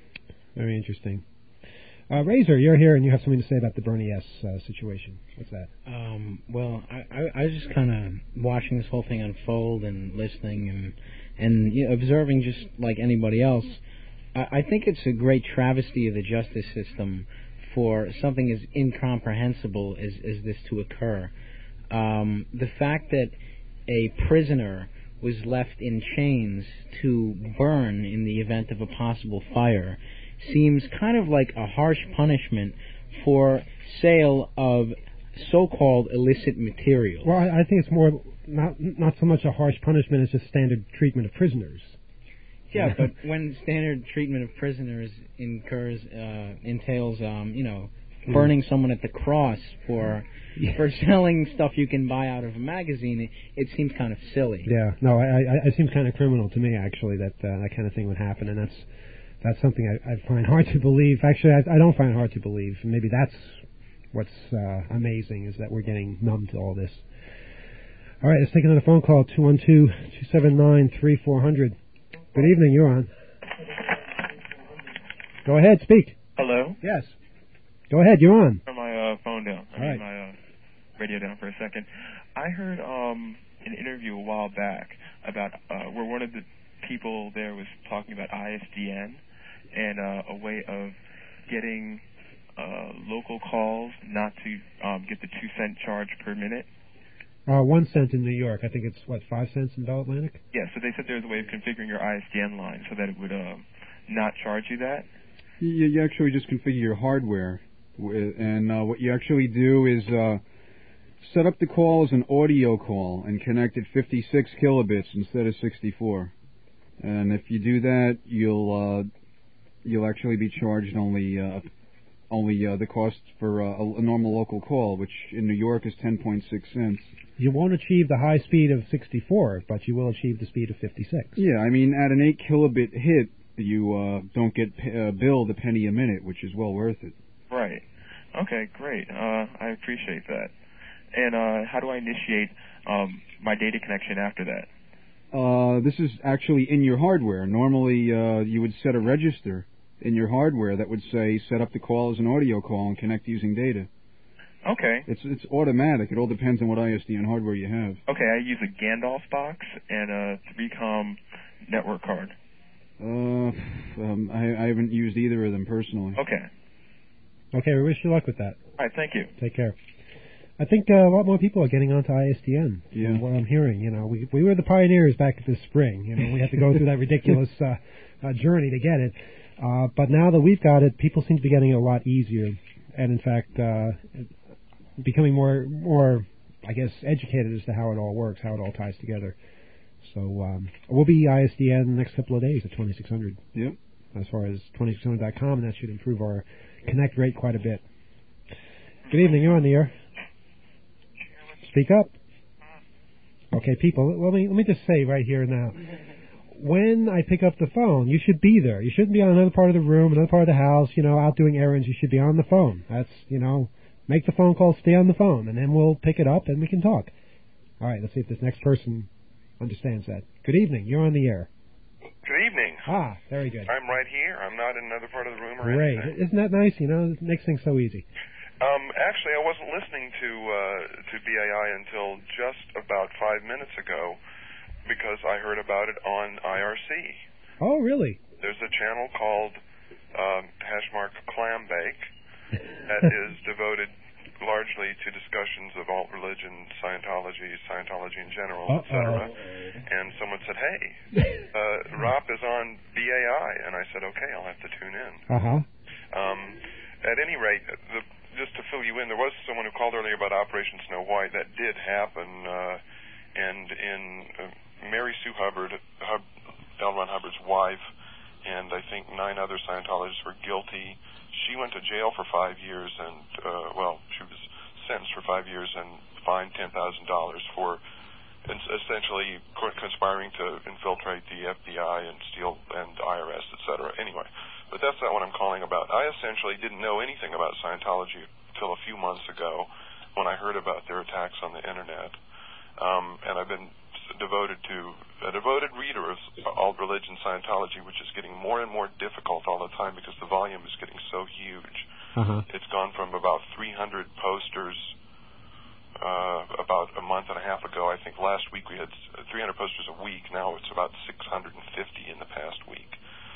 Very interesting. Uh, Razor, you're here and you have something to say about the Bernie S. Uh, situation. What's that? Um, well, I, I, I was just kind of watching this whole thing unfold and listening and and you know, observing just like anybody else. I, I think it's a great travesty of the justice system for something as incomprehensible as, as this to occur. Um, the fact that a prisoner was left in chains to burn in the event of a possible fire seems kind of like a harsh punishment for sale of so-called illicit material. Well, I, I think it's more not not so much a harsh punishment as just standard treatment of prisoners. Yeah, but when standard treatment of prisoners incurs uh, entails, um, you know, burning mm. someone at the cross for yeah. for selling stuff you can buy out of a magazine, it, it seems kind of silly. Yeah, no, I, I, it seems kind of criminal to me actually that uh, that kind of thing would happen, and that's that's something I, I find hard to believe. Actually, I, I don't find it hard to believe. Maybe that's what's uh, amazing is that we're getting numb to all this. All right, let's take another phone call, two one two, two seven nine, three four zero zero. Good evening, you're on. Go ahead, speak. Hello? Yes. Go ahead, you're on. Turn my uh, phone down. I All mean right. my uh, radio down for a second. I heard um, an interview a while back about uh, where one of the people there was talking about I S D N and uh, a way of getting uh, local calls not to um, get the two cent charge per minute. Uh, one cent in New York. I think it's, what, five cents in Bell Atlantic? Yeah, so they said there was a way of configuring your I S D N line so that it would um, not charge you that. You, you actually just configure your hardware, and uh, what you actually do is uh, set up the call as an audio call and connect it fifty-six kilobits instead of sixty-four. And if you do that, you'll uh, you'll actually be charged only uh, only uh, the cost for uh, a, a normal local call, which in New York is ten point six cents. You won't achieve the high speed of sixty-four, but you will achieve the speed of fifty-six. Yeah, I mean, at an eight kilobit hit, you uh, don't get uh, billed a penny a minute, which is well worth it. Right. Okay, great. Uh, I appreciate that. And uh, how do I initiate um, my data connection after that? Uh, this is actually in your hardware. Normally, uh, you would set a register in your hardware that would say, set up the call as an audio call and connect using data. Okay. It's it's automatic. It all depends on what I S D N hardware you have. Okay, I use a Gandalf box and a three com network card. Uh, um, I, I haven't used either of them personally. Okay. Okay, we wish you luck with that. All right, thank you. Take care. I think uh, a lot more people are getting onto I S D N. Yeah. From what I'm hearing, you know, we we were the pioneers back this spring. You know, we had to go through that ridiculous uh, uh, journey to get it. Uh, but now that we've got it, people seem to be getting it a lot easier, and in fact, uh, becoming more more, I guess, educated as to how it all works, how it all ties together. So um, we'll be I S D N the next couple of days at twenty-six hundred. Yep. As far as twenty-six hundred dot com, and that should improve our connect rate quite a bit. Good evening, you're on the air. Speak up. Okay, people, let me let me just say right here now, when I pick up the phone, you should be there. You shouldn't be on another part of the room, another part of the house, you know, out doing errands. You should be on the phone. That's, you know, make the phone call, stay on the phone, and then we'll pick it up and we can talk. All right, let's see if this next person understands that. Good evening, you're on the air. Good evening. Ah, very good. I'm right here. I'm not in another part of the room or Great. anything. Isn't that nice? You know, it makes things so easy. Um, actually, I wasn't listening to uh, to B A I until just about five minutes ago because I heard about it on I R C. Oh, really? There's a channel called um, Hashmark Clam Bake that is devoted largely to discussions of alt religion, Scientology, Scientology in general, et cetera. And someone said, hey, uh, Rob is on B A I. And I said, okay, I'll have to tune in. Uh-huh. Um, at any rate, the, just to fill you in, there was someone who called earlier about Operation Snow White. That did happen. Uh, and in uh, Mary Sue Hubbard, Hub, L. Ron Hubbard's wife, and I think nine other Scientologists were guilty. She went to jail for five years and, uh, well, she was sentenced for five years and fined ten thousand dollars for essentially conspiring to infiltrate the F B I and steal and I R S, et cetera. Anyway, but that's not what I'm calling about. I essentially didn't know anything about Scientology until a few months ago when I heard about their attacks on the Internet. Um, and I've been devoted to a devoted reader of alt religion Scientology, which is getting more and more difficult all the time because the volume is getting so huge. Uh-huh. It's gone from about three hundred posters uh, about a month and a half ago. I think last week we had three hundred posters a week. Now it's about six hundred fifty in the past week.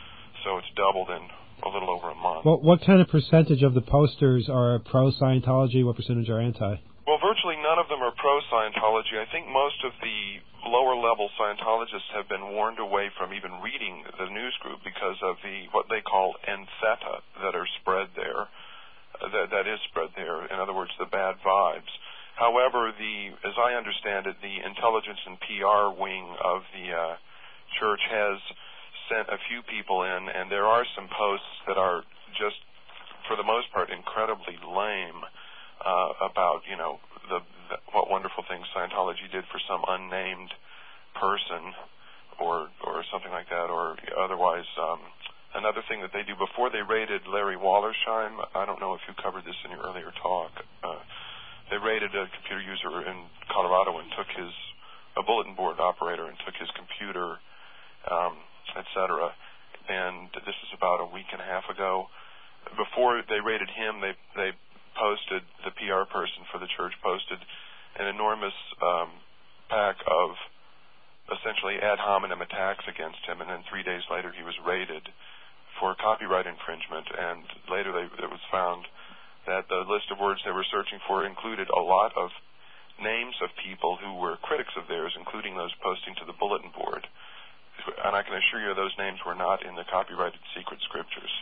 So it's doubled in a little over a month. Well, what kind of percentage of the posters are pro-Scientology? What percentage are anti? Well, virtually none of them are pro-Scientology. I think most of the lower-level Scientologists have been warned away from even reading the news group because of the what they call entheta that are spread there, uh, that, that is spread there. In other words, the bad vibes. However, the as I understand it, the intelligence and P R wing of the uh, church has sent a few people in, and there are some posts that are just, for the most part, incredibly lame uh, about, you know, the, the what wonderful things Scientology did for some unnamed person, or or something like that, or otherwise. Um, another thing that they do before they raided Larry Wallersheim, I don't know if you covered this in your earlier talk. Uh, they raided a computer user in Colorado and took his a bulletin board operator and took his computer. Um, et cetera. And this is about a week and a half ago. Before they raided him, they they posted, the P R person for the church posted an enormous um, pack of essentially ad hominem attacks against him, and then three days later he was raided for copyright infringement, and later they, it was found that the list of words they were searching for included a lot of names of people who were critics of theirs, including those posting to the bulletin board. And I can assure you those names were not in the copyrighted secret scriptures.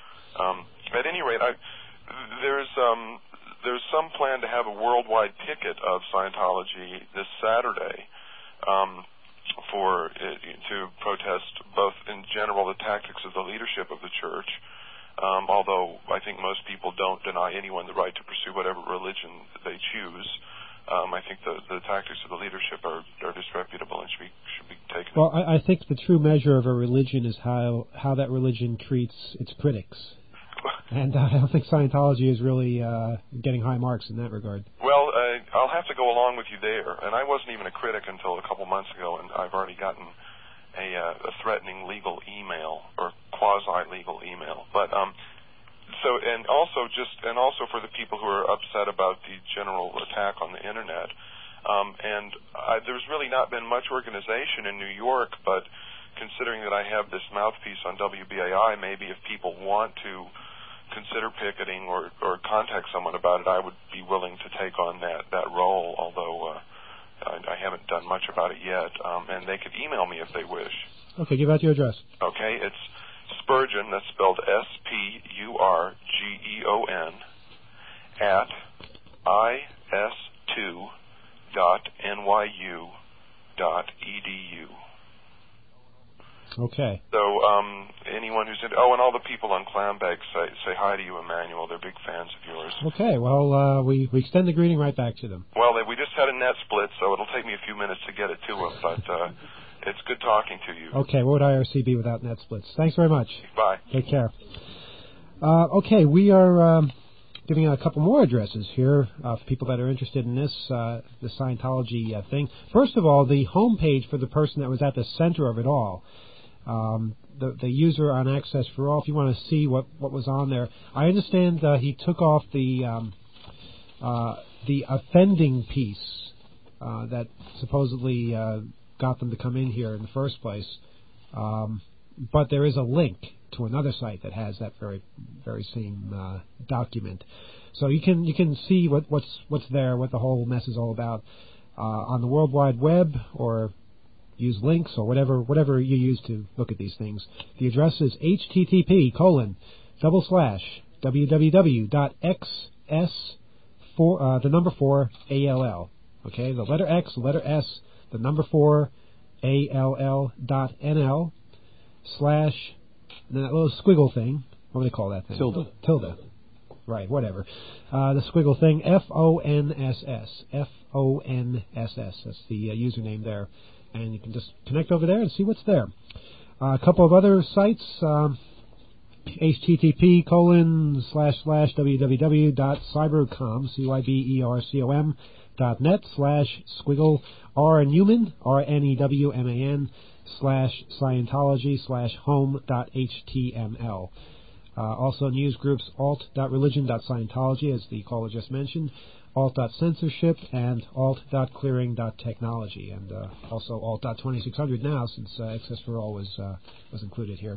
Um, at any rate, I, there's um, there's some plan to have a worldwide picket of Scientology this Saturday um, for it, to protest both in general the tactics of the leadership of the church. Um, although I think most people don't deny anyone the right to pursue whatever religion they choose. Um, I think the, the tactics of the leadership are, are disreputable and should be should be taken. Well, I, I think the true measure of a religion is how how that religion treats its critics, and uh, I don't think Scientology is really uh, getting high marks in that regard. Well, uh, I'll have to go along with you there, and I wasn't even a critic until a couple months ago, and I've already gotten a, uh, a threatening legal email or quasi-legal email, but. Um, So, and also just, and also for the people who are upset about the general attack on the internet, um, and I, there's really not been much organization in New York, but considering that I have this mouthpiece on W B A I, maybe if people want to consider picketing or, or contact someone about it, I would be willing to take on that, that role, although uh, I, I haven't done much about it yet, um, and they could email me if they wish. Okay, give out your address. Okay, it's Spurgeon, that's spelled S P U R G E O N, at I S two dot N Y U dot E D U. Okay. So, um, anyone who's in, oh, and all the people on Clambag say, say hi to you, Emmanuel. They're big fans of yours. Okay, well, uh, we, we extend the greeting right back to them. Well, we just had a net split, so it'll take me a few minutes to get it to them, but uh, it's good talking to you. Okay, what would I R C be without net splits? Thanks very much. Bye. Take care. Uh, okay, we are um, giving out a couple more addresses here uh, for people that are interested in this, uh, the Scientology uh, thing. First of all, the homepage for the person that was at the center of it all. Um, the, the user on Access for All, if you want to see what, what was on there. I understand uh, he took off the um, uh, the offending piece uh, that supposedly uh, got them to come in here in the first place. Um, but there is a link to another site that has that very very same uh, document. So you can you can see what, what's what's there, what the whole mess is all about uh, on the World Wide Web, or use links or whatever whatever you use to look at these things. The address is http colon double slash www dot xs for uh, the number four all. Okay, the letter X, the letter S, the number four all dot nl slash and then that little squiggle thing. What do they call that thing? Tilde. Tilde. Right, whatever. Uh, the squiggle thing, F O N S S. F O N S S. That's the uh, username there. And you can just connect over there and see what's there. Uh, a couple of other sites, um, http colon slash slash www dot cybercom, C Y B E R C O M, dot net slash squiggle R Newman, R N E W M A N, slash Scientology slash home dot H T M L. Uh, also news groups alt dot religion dot Scientology, as the caller just mentioned, alt dot censorship, and alt dot clearing dot technology, and uh, also alt dot twenty-six hundred now, since uh, Access for All was uh, was included here.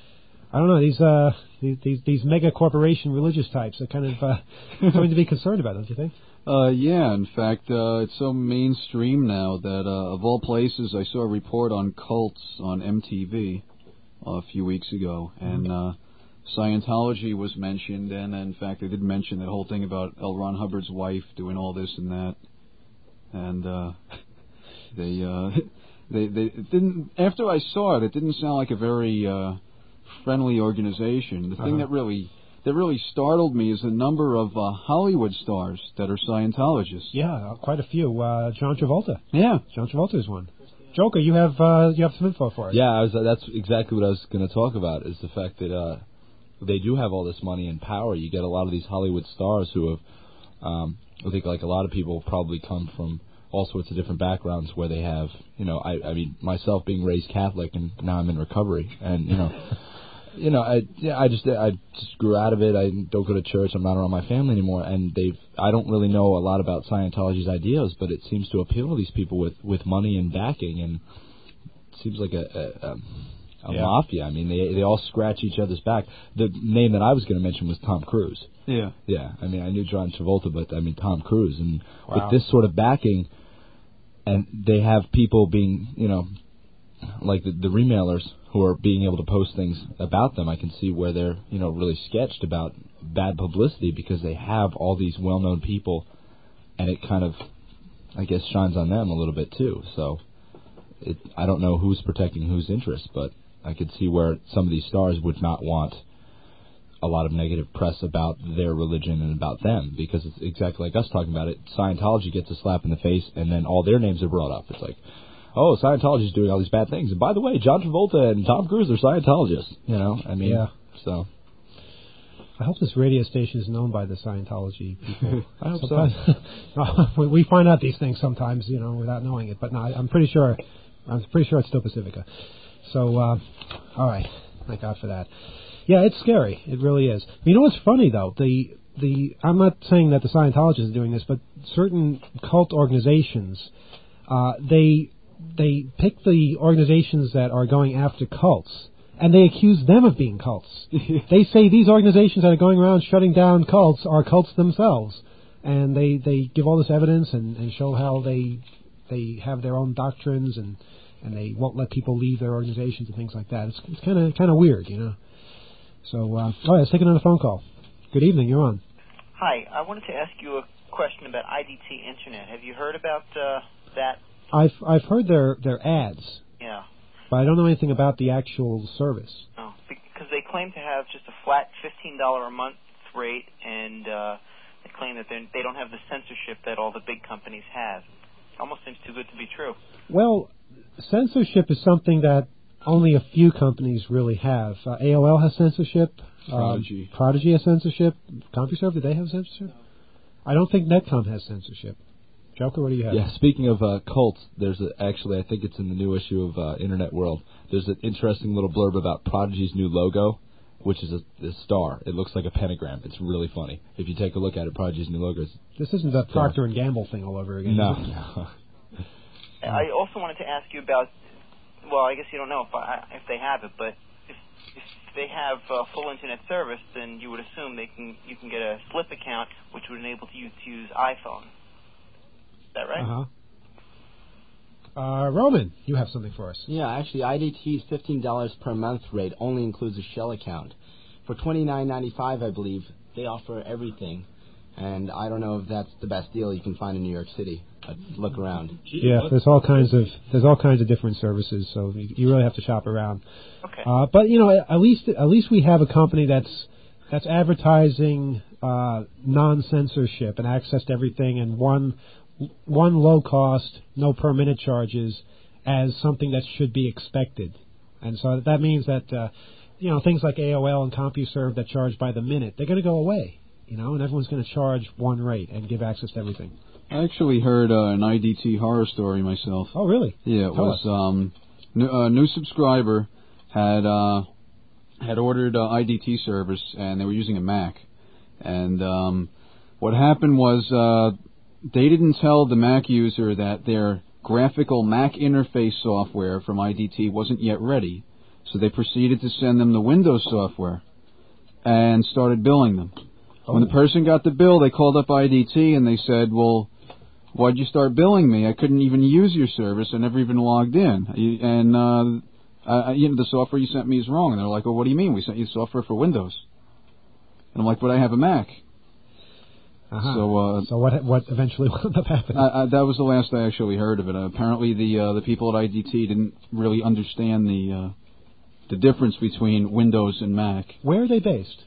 I don't know, these uh, these, these these mega corporation religious types are kind of uh, something to be concerned about, don't you think? Uh, yeah, in fact, uh, it's so mainstream now that, uh, of all places, I saw a report on cults on M T V uh, a few weeks ago, and uh, Scientology was mentioned, and in fact, they did mention that whole thing about L. Ron Hubbard's wife doing all this and that, and uh, they, uh, they, they it didn't. After I saw it, it didn't sound like a very uh, friendly organization. The thing Uh-huh. that really that really startled me is the number of uh, Hollywood stars that are Scientologists. Yeah, quite a few. Uh, John Travolta. Yeah, John Travolta is one. Joker, you have uh, you have some info for us. Yeah, I was, that's exactly what I was going to talk about, is the fact that uh, they do have all this money and power. You get a lot of these Hollywood stars who have, um, I think like a lot of people probably come from all sorts of different backgrounds where they have, you know, I, I mean, myself being raised Catholic and now I'm in recovery, and, you know, you know, I yeah, I just I just grew out of it. I don't go to church. I'm not around my family anymore, and they've. I don't really know a lot about Scientology's ideas, but it seems to appeal to these people with, with money and backing, and it seems like a a, a Yeah. mafia. I mean, they they all scratch each other's back. The name that I was going to mention was Tom Cruise. Yeah. Yeah, I mean, I knew John Travolta, but I mean Tom Cruise, and Wow. with this sort of backing, and they have people being, you know, like the, the remailers who are being able to post things about them. I can see where they're, you know, really sketched about bad publicity because they have all these well-known people, and it kind of, I guess, shines on them a little bit too. So it, I don't know who's protecting whose interests, but I could see where some of these stars would not want a lot of negative press about their religion and about them, because it's exactly like us talking about it. Scientology gets a slap in the face, and then all their names are brought up. It's like, oh, Scientology's doing all these bad things. And by the way, John Travolta and Tom Cruise are Scientologists. You know, I mean, Yeah. so. I hope this radio station is known by the Scientology people. I hope Sometimes- we we find out these things sometimes, you know, without knowing it. But no, I- I'm pretty sure. I'm pretty sure it's still Pacifica. So, uh, all right, thank God for that. Yeah, it's scary. It really is. You know what's funny though? The the I'm not saying that the Scientologists are doing this, but certain cult organizations, uh, they they pick the organizations that are going after cults, and they accuse them of being cults. They say these organizations that are going around shutting down cults are cults themselves, and they, they give all this evidence and, and show how they they have their own doctrines, and, and they won't let people leave their organizations and things like that. It's, it's kind of kind of weird, you know. So, uh, oh, let's take another phone call. Good evening, you're on. Hi, I wanted to ask you a question about I D T Internet. Have you heard about uh, that? I've I've heard their their ads, Yeah. but I don't know anything about the actual service. Oh, because they claim to have just a flat fifteen dollars a month rate, and uh, they claim that they they don't have the censorship that all the big companies have. It almost seems too good to be true. Well, censorship is something that only a few companies really have. Uh, A O L has censorship. Prodigy. Uh, Prodigy has censorship. CompuServe, do they have censorship? I don't think Netcom has censorship. Joker, what do you have? Yeah, speaking of uh, cults, there's a, actually, I think it's in the new issue of uh, Internet World, there's an interesting little blurb about Prodigy's new logo, which is a, a star. It looks like a pentagram. It's really funny. If you take a look at it, Prodigy's new logo is... This isn't the Procter and Gamble thing all over again. No, is it? no. I also wanted to ask you about. Well, I guess you don't know if I, if they have it, but if, if they have uh, full internet service, then you would assume they can you can get a Slip account, which would enable you to use iPhone. Is that right? Uh-huh. Uh, Roman, you have something for us. Yeah, actually, I D T's fifteen dollars per month rate only includes a shell account. For twenty-nine ninety-five, I believe, they offer everything. And I don't know if that's the best deal you can find in New York City. But look around. Yeah, there's all kinds of there's all kinds of different services, so you, you really have to shop around. Okay. Uh, but you know, at least at least we have a company that's that's advertising uh, non-censorship and access to everything, and one one low cost, no per minute charges as something that should be expected. And so that means that uh, you know, things like A O L and CompuServe that charge by the minute, they're going to go away. You know, and everyone's going to charge one rate and give access to everything. I actually heard uh, an I D T horror story myself. Oh, really? Yeah, it Tell was us. um, new, a new subscriber had uh, had ordered uh, I D T service, and they were using a Mac. And um, what happened was uh, they didn't tell the Mac user that their graphical Mac interface software from I D T wasn't yet ready. So they proceeded to send them the Windows software and started billing them. Oh. When the person got the bill, they called up I D T and they said, well, why'd you start billing me? I couldn't even use your service. I never even logged in. And uh, uh, you know, the software you sent me is wrong. And they're like, well, what do you mean? We sent you software for Windows. And I'm like, but I have a Mac. Uh-huh. So, uh, so what what eventually wound up happening? I, I, that was the last I actually heard of it. Uh, apparently, the uh, the people at I D T didn't really understand the uh, the difference between Windows and Mac. Where are they based?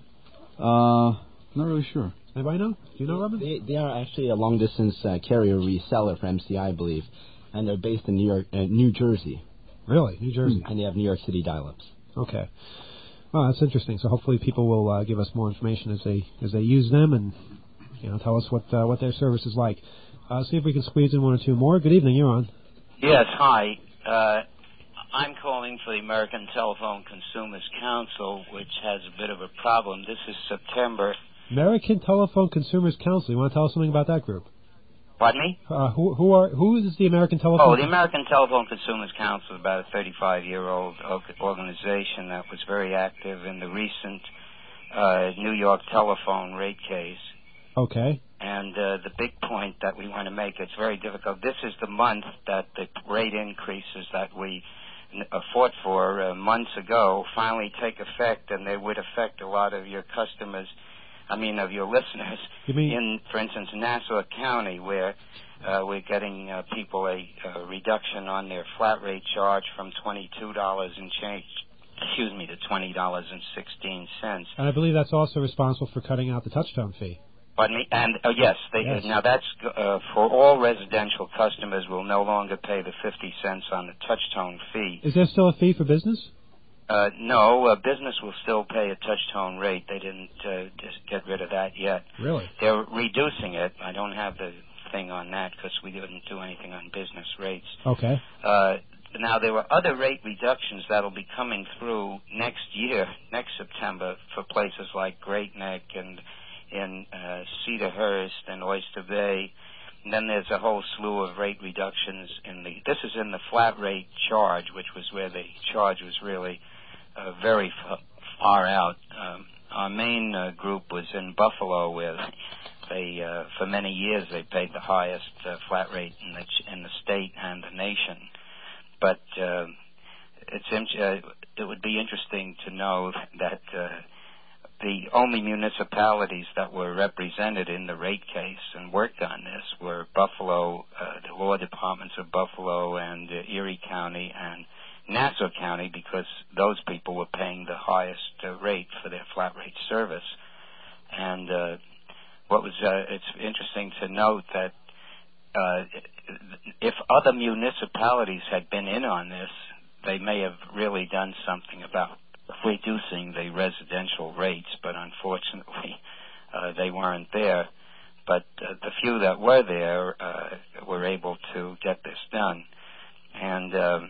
Uh, not really sure. Anybody know? Do you know, Robin? They, they are actually a long-distance uh, carrier reseller for M C I, I believe, and they're based in New York, uh, New Jersey. Really, New Jersey? And they have New York City dial-ups. Okay. Well, that's interesting. So hopefully people will uh, give us more information as they as they use them and you know tell us what uh, what their service is like. Uh, see if we can squeeze in one or two more. Good evening. You're on. Yes. Hi. Uh, I'm calling for the American Telephone Consumers Council, which has a bit of a problem. This is September. American Telephone Consumers Council. You want to tell us something about that group? Pardon me? Uh, who who are who is the American Telephone? Oh, the American Telephone Consumers Council is about a thirty-five-year-old organization that was very active in the recent uh, New York telephone rate case. Okay. And uh, the big point that we want to make, it's very difficult. This is the month that the rate increases that we uh, fought for uh, months ago finally take effect, and they would affect a lot of your customers. I mean, of your listeners, you mean? in, for instance, Nassau County, where uh, we're getting uh, people a, a reduction on their flat rate charge from twenty-two dollars and change, excuse me, to twenty dollars and sixteen cents. And I believe that's also responsible for cutting out the touchtone fee. Pardon me? And, uh, yes, they, yes, now that's uh, for all residential customers will no longer pay the fifty cents on the touchtone fee. Is there still a fee for business? Uh, no, uh, business will still pay a touch-tone rate. They didn't uh, just get rid of that yet. Really? They're reducing it. I don't have the thing on that because we didn't do anything on business rates. Okay. Uh, now, there were other rate reductions that will be coming through next year, next September, for places like Great Neck and in uh, Cedarhurst and Oyster Bay. And then there's a whole slew of rate reductions in the. This is in the flat rate charge, which was where the charge was really uh, very f- far out. Um, our main uh, group was in Buffalo, where they, uh, for many years, they paid the highest uh, flat rate in the ch- in the state and the nation. But uh, it's in- uh, it would be interesting to know that. Uh, The only municipalities that were represented in the rate case and worked on this were Buffalo, uh, the law departments of Buffalo and uh, Erie County and Nassau County, because those people were paying the highest uh, rate for their flat rate service. And uh, what was uh, it's interesting to note that uh, if other municipalities had been in on this, they may have really done something about reducing the residential rates, but unfortunately uh, they weren't there. But uh, the few that were there uh, were able to get this done. And um,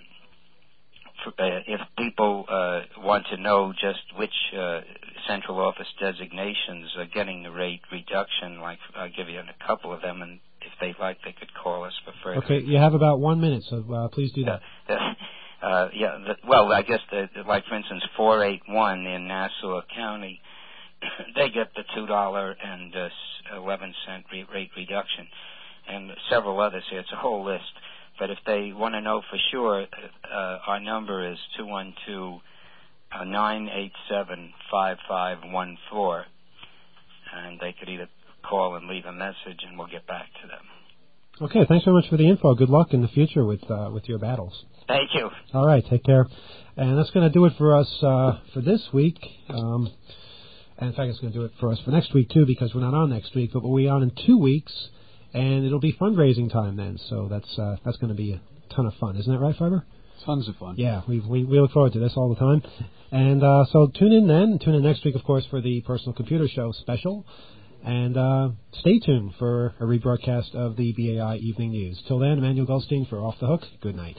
for, uh, if people uh, want to know just which uh, central office designations are getting the rate reduction, like I'll give you a couple of them, and if they'd like, they could call us for further. Okay, you have about one minute, so uh, please do that. Uh, Uh, yeah, the, well, I guess, the, the, like, for instance, four eight one in Nassau County, they get the two dollars and eleven cent re- rate reduction, and several others here. It's a whole list. But if they want to know for sure, uh, our number is two one two, nine eight seven, five five one four, and they could either call and leave a message, and we'll get back to them. Okay, thanks very much for the info. Good luck in the future with uh, with your battles. Thank you. All right, take care. And that's going to do it for us uh, for this week. Um, and in fact, it's going to do it for us for next week, too, because we're not on next week, but we'll be on in two weeks, and it'll be fundraising time then. So that's uh, that's going to be a ton of fun. Isn't that right, Fiber? Tons of fun. Yeah, we we, we look forward to this all the time. And uh, so tune in then. Tune in next week, of course, for the Personal Computer Show special. And uh, stay tuned for a rebroadcast of the B A I Evening News. Till then, Emmanuel Goldstein for Off the Hook. Good night.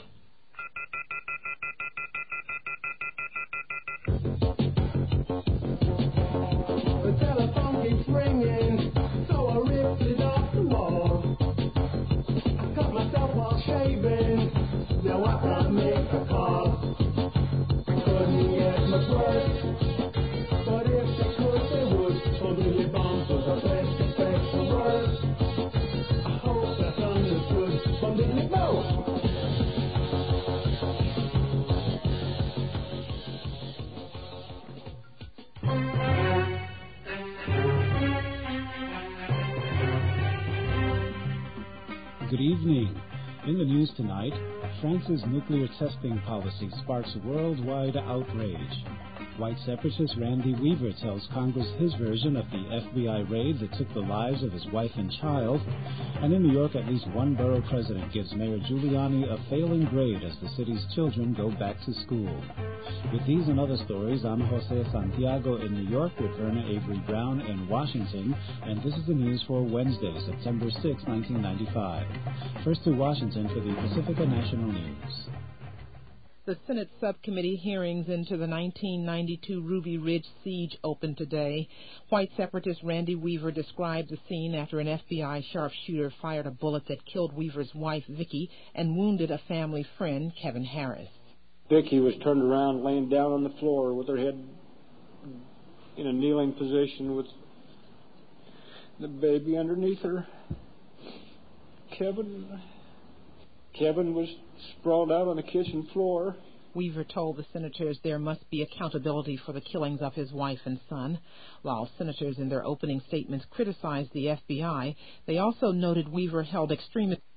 The telephone keeps ringing, so I ripped it off the wall. I cut myself while shaving, now I can't make a call. Couldn't get my purse, but if they could, they would. Oh, Billy Bombs was the best effects word. I hope that's understood from Billy Bombs. Good evening. In the news tonight, France's nuclear testing policy sparks worldwide outrage. White separatist Randy Weaver tells Congress his version of the F B I raid that took the lives of his wife and child. And in New York, at least one borough president gives Mayor Giuliani a failing grade as the city's children go back to school. With these and other stories, I'm Jose Santiago in New York with Verna Avery Brown in Washington, and this is the news for Wednesday, September sixth, nineteen ninety-five. First to Washington for the Pacifica National News. The Senate subcommittee hearings into the nineteen ninety-two Ruby Ridge siege opened today. White separatist Randy Weaver described the scene after an F B I sharpshooter fired a bullet that killed Weaver's wife, Vicki, and wounded a family friend, Kevin Harris. Vicki was turned around, laying down on the floor with her head in a kneeling position with the baby underneath her. Kevin... Kevin was sprawled out on the kitchen floor. Weaver told the senators there must be accountability for the killings of his wife and son. While senators in their opening statements criticized the F B I, they also noted Weaver held extremist